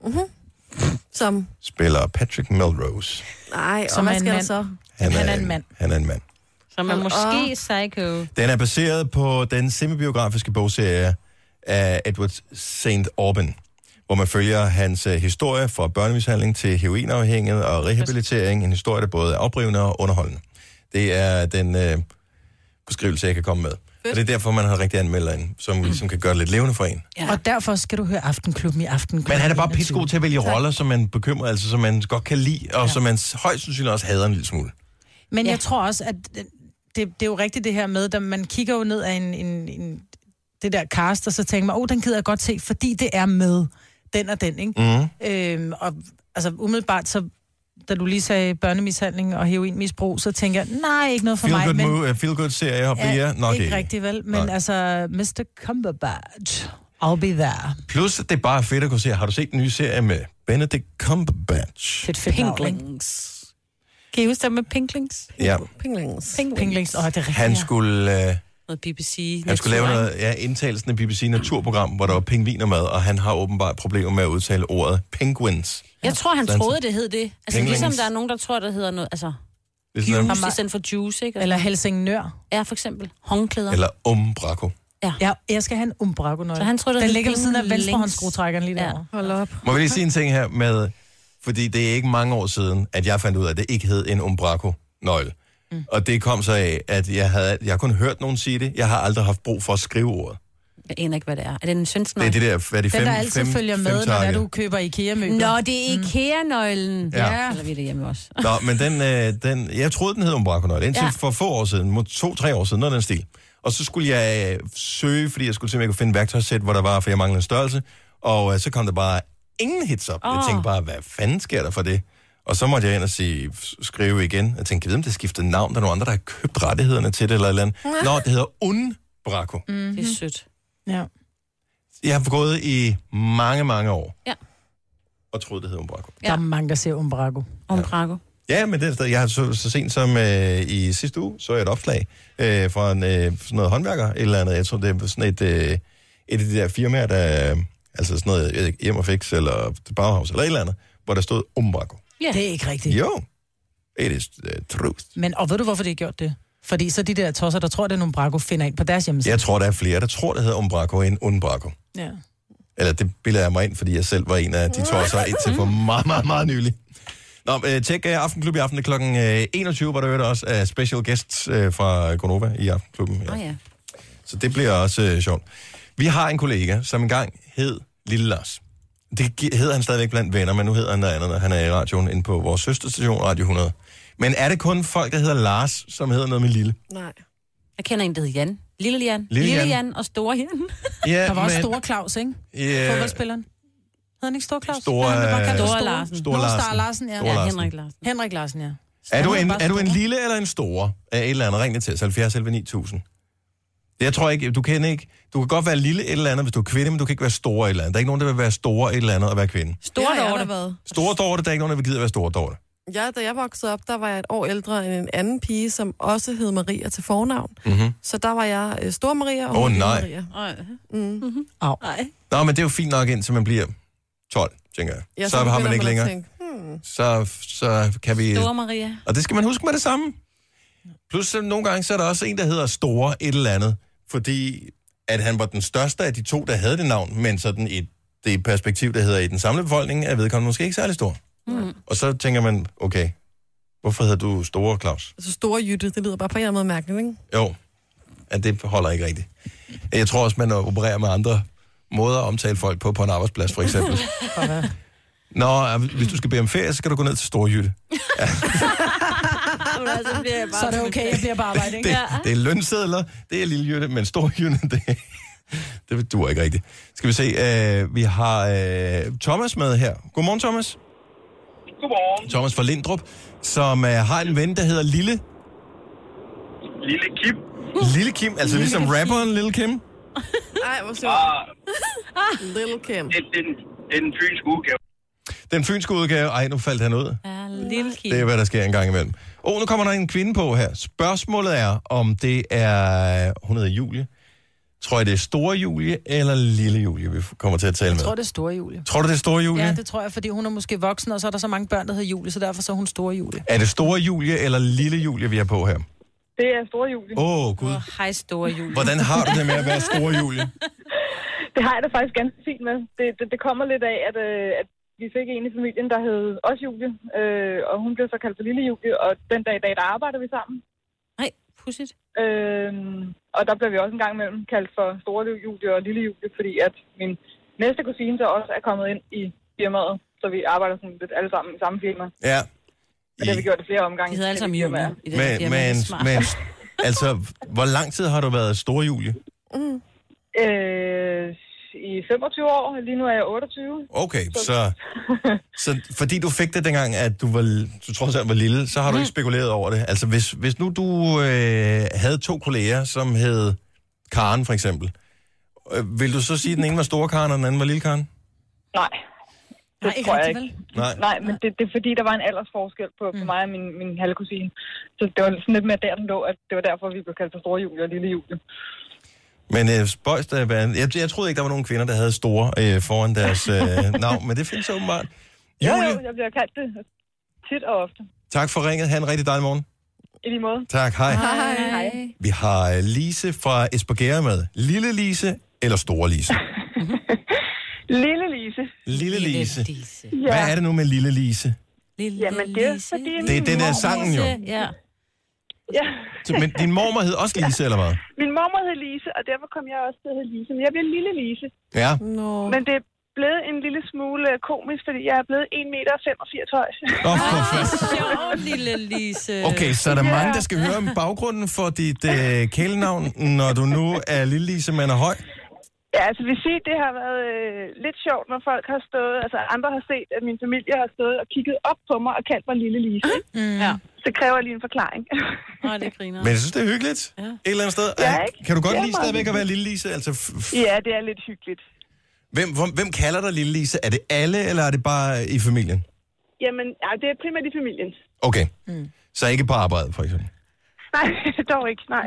Som? Spiller Patrick Melrose. Nej, Som og hvad er en skal der mand. så? Han er en mand. Han er en mand. Som er måske psycho. Den er baseret på den semibiografiske bogserie af Edward St. Auburn, hvor man følger hans historie fra børnemishandling til heroinafhængighed og rehabilitering. En historie, der både er oprivende og underholdende. Det er den beskrivelse, jeg kan komme med. Og det er derfor, man har rigtig anmelder ind, som ligesom kan gøre det lidt levende for en. Ja. Og derfor skal du høre Aftenklubben i Aftenklubben. Men han er bare pissegod til at vælge roller, som man bekymrer, altså som man godt kan lide, og som man højst sandsynligt også hader en lille smule. Men jeg tror også, at det er jo rigtigt det her med, at man kigger jo ned af det der cast, og så tænker man, den gider jeg godt se, fordi det er med den og den, ikke? Og altså umiddelbart, så da du lige sagde børnemishandling og heroinmisbrug, så tænker jeg, nej, ikke noget for mig. Feel good serie og bliver nok ikke rigtig vel, men altså, Mr. Cumberbatch, I'll be there. Plus, det er bare fedt at kunne se. Har du set den nye serie med Benedict Cumberbatch? Det er fedt. Pinklings. Kan I huske det med Pinklings? Ja. Pinklings. Det er rigtigt. Han skulle... noget BBC. Han skulle lave noget, indtagelsen af BBC Naturprogram, hvor der var pingviner med, og han har åbenbart problemer med at udtale ordet penguins. Jeg tror, han troede, det hed det. Altså, ligesom der er nogen, der tror, der hedder noget, altså... Juice i stedet for juice, ikke? Eller Helsingør. Ja, for eksempel. Håndklæder. Eller umbraco. Ja, jeg skal have en umbraco-nøgle. Så han tror, den ligger ved siden af venstrehåndsskruetrækkeren lige derovre. Hold op. Må vi lige sige en ting her med... Fordi det er ikke mange år siden, at jeg fandt ud af, at det ikke hed en umbraco-nøgle. Og det kom så af, at jeg kun hørt nogen sige det. Jeg har aldrig haft brug for at skrive ordet. Jeg aner ikke, hvad det er. Er det en svensk nøgle? Det er det der, hvad de den, der altid følger med, når du køber IKEA-møbler. Nå, det er IKEA-nøglen. Ja. Eller vi er det hjemme også. Nå, men jeg troede, den hed umbraco-nøgle. Indtil for få år siden, 2-3 år siden, noget af den stil. Og så skulle jeg søge, fordi jeg skulle se, om jeg kunne finde et værktøjssæt, hvor der var, for jeg manglede en størrelse. Og så kom der bare ingen hits op. Jeg tænkte bare, hvad fanden sker der for det? Og så måtte jeg ind og skrive igen. Jeg tænkte, kan jeg vide, om det skiftede navn? Der er nogle andre, der har købt rettighederne til det eller et eller andet. Nå, det hedder umbraco. Det er sødt. Ja. Jeg har gået i mange, mange år. Ja. Og troede, det hed umbraco. Der er mange, der siger umbraco. Umbraco. Ja, men det er jeg har så sent som i sidste uge, så jeg et opslag fra sådan noget håndværker, eller andet. Jeg tror, det er sådan et af de der firmaer, der altså sådan noget Hjem og Fix, eller Bauhaus, eller et eller andet, hvor der stod umbraco. Ja. Det er ikke rigtigt. Jo, it is truth. Men, og ved du, hvorfor de har gjort det? Fordi så de der tosser, der tror, det er en umbraco, finder ind på deres hjemmeside. Jeg tror, der er flere, der tror, det hedder umbraco end umbraco. Ja. Eller det bilder jeg mig ind, fordi jeg selv var en af de tosser indtil for meget, meget, meget nylig. Nå, tjek Aftenklub i aften kl. 21, hvor der er også special guests fra Gonova i Aftenklubben. Ja. Ja. Så det bliver også sjovt. Vi har en kollega, som engang hed Lille Lars. Det hedder han stadigvæk blandt venner, men nu hedder han noget andet, når han er i radioen inde på vores søsterstation, Radio 100. Men er det kun folk, der hedder Lars, som hedder noget med Lille? Nej. Jeg kender en, der hedder Jan. Lille Jan. Lille Jan og Store Jan. Ja, der var også Store Claus, ikke? Yeah. Fodboldspilleren. Hedder han ikke Store Claus? Store Larsen. Store Larsen, ja. Store Henrik Larsen. Henrik Larsen, ja. Er du en lille eller en store af et eller andet? Ring til 70 11 9000. Jeg tror ikke, du kan godt være lille et eller andet, hvis du er kvinde, men du kan ikke være store et eller andet. Der er ikke nogen, der vil være store et eller andet og være kvinde. Store Dorte, der er ikke nogen, der vil gide at være store Dorte. Ja, da jeg voksede op, der var jeg et år ældre end en anden pige, som også hed Maria til fornavn. Mm-hmm. Så der var jeg Store Maria og Maria. Nå, men det er jo fint nok, indtil man bliver 12, tænker jeg. Ja, så har man ikke længere. Tænke, Så kan vi... Store Maria. Og det skal man huske med det samme. Plus nogle gange, så er der også en, der hedder Store et eller andet, fordi at han var den største af de to, der havde det navn, men sådan i det perspektiv, der hedder i den samlede befolkning, er vedkommende måske ikke særlig stor. Og så tænker man, okay, hvorfor hedder du Store Claus? Altså Store Jytte, det lyder bare på en eller anden måde mærkeligt, ikke? Jo, at det holder ikke rigtigt. Jeg tror også, man opererer med andre måder at omtale folk på en arbejdsplads, for eksempel. Nå, hvis du skal bede om ferie, så skal du gå ned til Store Jytte. Ja. Så er det okay, jeg bliver på arbejde, ikke? Det er lønsedler, det er lille Jytte, men Store Jytte, det duer ikke rigtigt. Skal vi se, vi har Thomas med her. Godmorgen, Thomas. Godmorgen. Thomas fra Lindrup, som har en ven, der hedder Lille Kim. Lille Kim, altså ligesom rapperen Lille Kim? Nej, hvor sjovt. Lille Kim. Det er den fynske udgave. Den fynske udgave, nu faldt han ud. Ja, Lille Kim. Det er, hvad der sker en gang imellem. Nu kommer der en kvinde på her. Spørgsmålet er, om det er, hun hedder Julie, Tror jeg, det er store Julie eller lille Julie, vi kommer til at tale med? Jeg tror, det er store Julie. Tror du, det er store Julie? Ja, det tror jeg, fordi hun er måske voksen, og så er der så mange børn, der hedder Julie, så derfor så er hun store Julie. Er det store Julie eller lille Julie, vi er på her? Det er store Julie. Gud. Hej, store Julie. Hvordan har du det med at være store Julie? Det har jeg da faktisk ganske fint med. Det kommer lidt af, at vi fik en i familien, der hed også Julie, og hun blev så kaldt for lille Julie, og den dag i dag, der arbejder vi sammen. Nej, pudsigt. Og der blev vi også en gang imellem kaldt for store Julie og lille Julie, fordi at min næste kusine så også er kommet ind i firmaet, så vi arbejder sådan lidt alle sammen i samme firma. Ja. Og det har vi gjort i flere omgange. De hedder alle sammen Julie i det her firma. Men altså, hvor lang tid har du været store Julie? I 25 år. Lige nu er jeg 28. Okay, så fordi du fik det dengang, at du trods alt var lille, så har du ikke spekuleret over det. Altså, hvis nu du havde 2 kolleger, som hed Karen for eksempel, vil du så sige, at den ene var store Karen, og den anden var lille Karen? Nej. Det tror jeg ikke. Nej, men det er fordi, der var en aldersforskel på mig og min halvkusine. Så det var sådan lidt mere der, den lå, at det var derfor, vi blev kaldt for store Julie og lille Julie. Men spøjs, jeg troede ikke, der var nogen kvinder, der havde store foran deres navn, men det findes åbenbart. Julie. Jo, jeg bliver kaldt det tit og ofte. Tak for ringet. Ha' en rigtig dejlig morgen. I lige måde. Tak, hej. Hej. Vi har Lise fra Espergærde med. Lille Lise eller store Lise? Lille Lise. Lille Lise. Ja. Hvad er det nu med Lille Lise? Jamen, det er fordi... Det er den der sangen jo. Ja. Ja. Men din mormor hed også Lise, eller hvad? Min mormor hed Lise, og derfor kom jeg også til at hedde Lise. Men jeg blev lille Lise. Ja. Men det er blevet en lille smule komisk, fordi jeg er blevet 1,85 meter høj. For fast. Sjovt, lille Lise. Okay, så er der mange, der skal høre om baggrunden for dit kælenavn, når du nu er lille Lise, men er høj? Ja, altså vi siger, det har været lidt sjovt, når folk har stået, altså andre har set, at min familie har stået og kigget op på mig og kaldt mig lille Lise. Ja. Så kræver jeg lige en forklaring. Det griner. Men jeg synes, det er hyggeligt. Ja. Et eller andet sted. Ja, kan du godt lide stadigvæk at være lille Lise? Altså, ja, det er lidt hyggeligt. Hvem kalder dig lille Lise? Er det alle, eller er det bare i familien? Jamen, ja, det er primært i familien. Okay. Så ikke på arbejde, for eksempel? Nej, dog ikke, nej.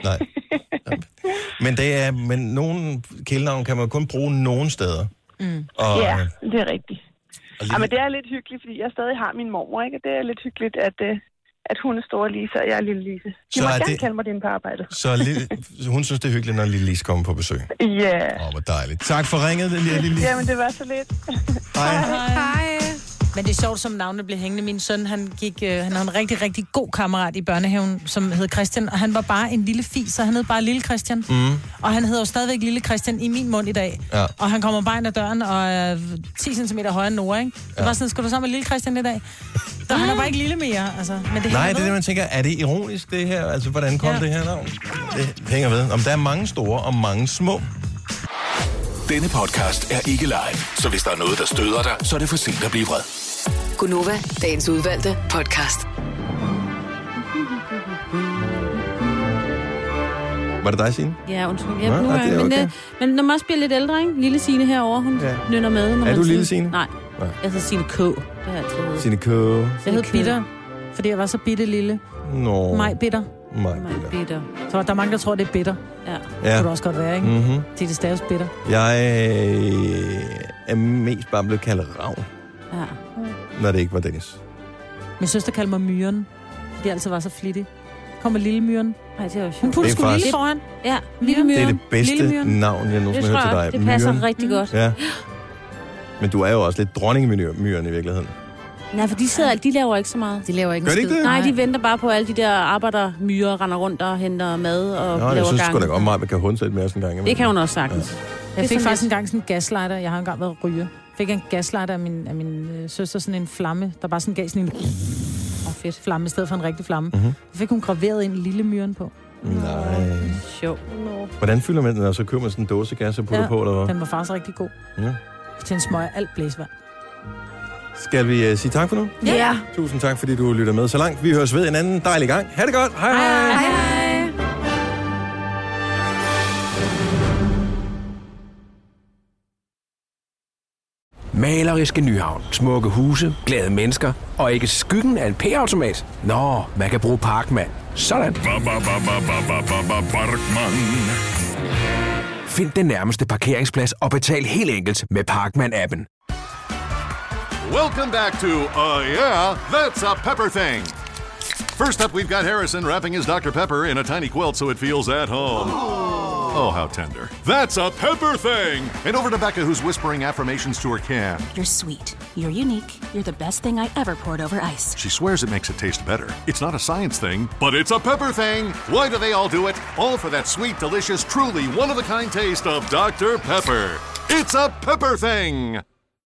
Men nogle kælenavn kan man kun bruge nogle steder. Og, ja, det er rigtigt. Ja, men det er lidt hyggeligt, fordi jeg stadig har min mormor, ikke? Det er lidt hyggeligt, at hun er store Lise, og jeg er lille Lise. De må gerne kalde mig det på arbejdet. Så hun synes, det er hyggeligt, når lille Lise kommer på besøg? Ja. Hvor dejligt. Tak for ringet, lille Lise. Jamen, det var så lidt. Hej. Men det er sjovt, som navnet blev hængende. Min søn, han har en rigtig, rigtig god kammerat i børnehaven, som hed Christian, og han var bare en lille fis, så han hed bare Lille Christian. Og han hedder jo stadigvæk Lille Christian i min mund i dag. Ja. Og han kommer bare ind ad døren og er 10 cm højere end Nora, ikke? Det var sådan, skal du sammen med Lille Christian i dag? Så han er bare ikke lille mere, altså. Men det nej, det er det, man tænker, er det ironisk, det her? Altså, hvordan kom det her navn? Det hænger ved. Om der er mange store og mange små. Denne podcast er ikke live, så hvis der er noget, der støder dig, så er det for sent at blive vred. Gunova, dagens udvalgte podcast. Var det dig, Signe? Ja, undskyld. Men når man også bliver lidt ældre, ikke? Lille Signe herovre, hun nynner med. Når er du lille Signe? Nej. Jeg hedder Signe K. Det har jeg altid heddet. Signe K. Jeg hed Bitter, fordi jeg var så bitte lille. Nå. Mig Bitter. Bitter. Så der er mange, der tror, det er bitter. Ja. Det kunne det også godt være, ikke? Mm-hmm. Det staves bitter. Jeg er mest bare blevet kaldt Ravn. Ja. Når det ikke var Dennis. Min søster kaldte mig Myren, fordi jeg altid var så flittig. Kommer Lille Myren. Nej, det var sjovt. Hun putter sgu lille foran. Ja, Lille Myren. Det er det bedste navn, jeg nogensinde har hørt til dig. Det passer rigtig godt. Ja. Men du er jo også lidt dronningemyren i virkeligheden. Nej, for de laver ikke så meget. De laver ikke en skid. Det? Nej, de venter bare på alle de der arbejdermyrer, render rundt og henter mad og laver gang. Jeg synes sgu da godt meget, man kan hundsætte med sådan en gang. Det kan hun også sagtens. Ja. Jeg fik faktisk engang sådan en gaslighter. Jeg har engang været ryger. Fik en gaslighter af min søster, sådan en flamme, der bare sådan gav sådan en fedt flamme i stedet for en rigtig flamme. Så fik hun graveret en lille myren på. Nej. Sjov. Hvordan fylder man den, og så køber man sådan en dåse gas og putter på, eller hvad? Den var faktisk rigtig god. Ja. Til en smøger alt blæsvand. Skal vi sige tak for nu? Ja. Tusind tak, fordi du lytter med så langt. Vi høres ved en anden dejlig gang. Ha' det godt. Hej hej. Hej hej. Maleriske Nyhavn, smukke huse, glade mennesker og ikke skyggen af en P-automat. Nå, man kan bruge Parkman. Sådan. Find den nærmeste parkeringsplads og betal helt enkelt med Parkman-appen. Welcome back to, yeah, that's a pepper thing. First up, we've got Harrison wrapping his Dr. Pepper in a tiny quilt so it feels at home. Oh, how tender. That's a pepper thing! And over to Becca, who's whispering affirmations to her can. You're sweet. You're unique. You're the best thing I ever poured over ice. She swears it makes it taste better. It's not a science thing, but it's a pepper thing! Why do they all do it? All for that sweet, delicious, truly one-of-a-kind taste of Dr. Pepper. It's a pepper thing!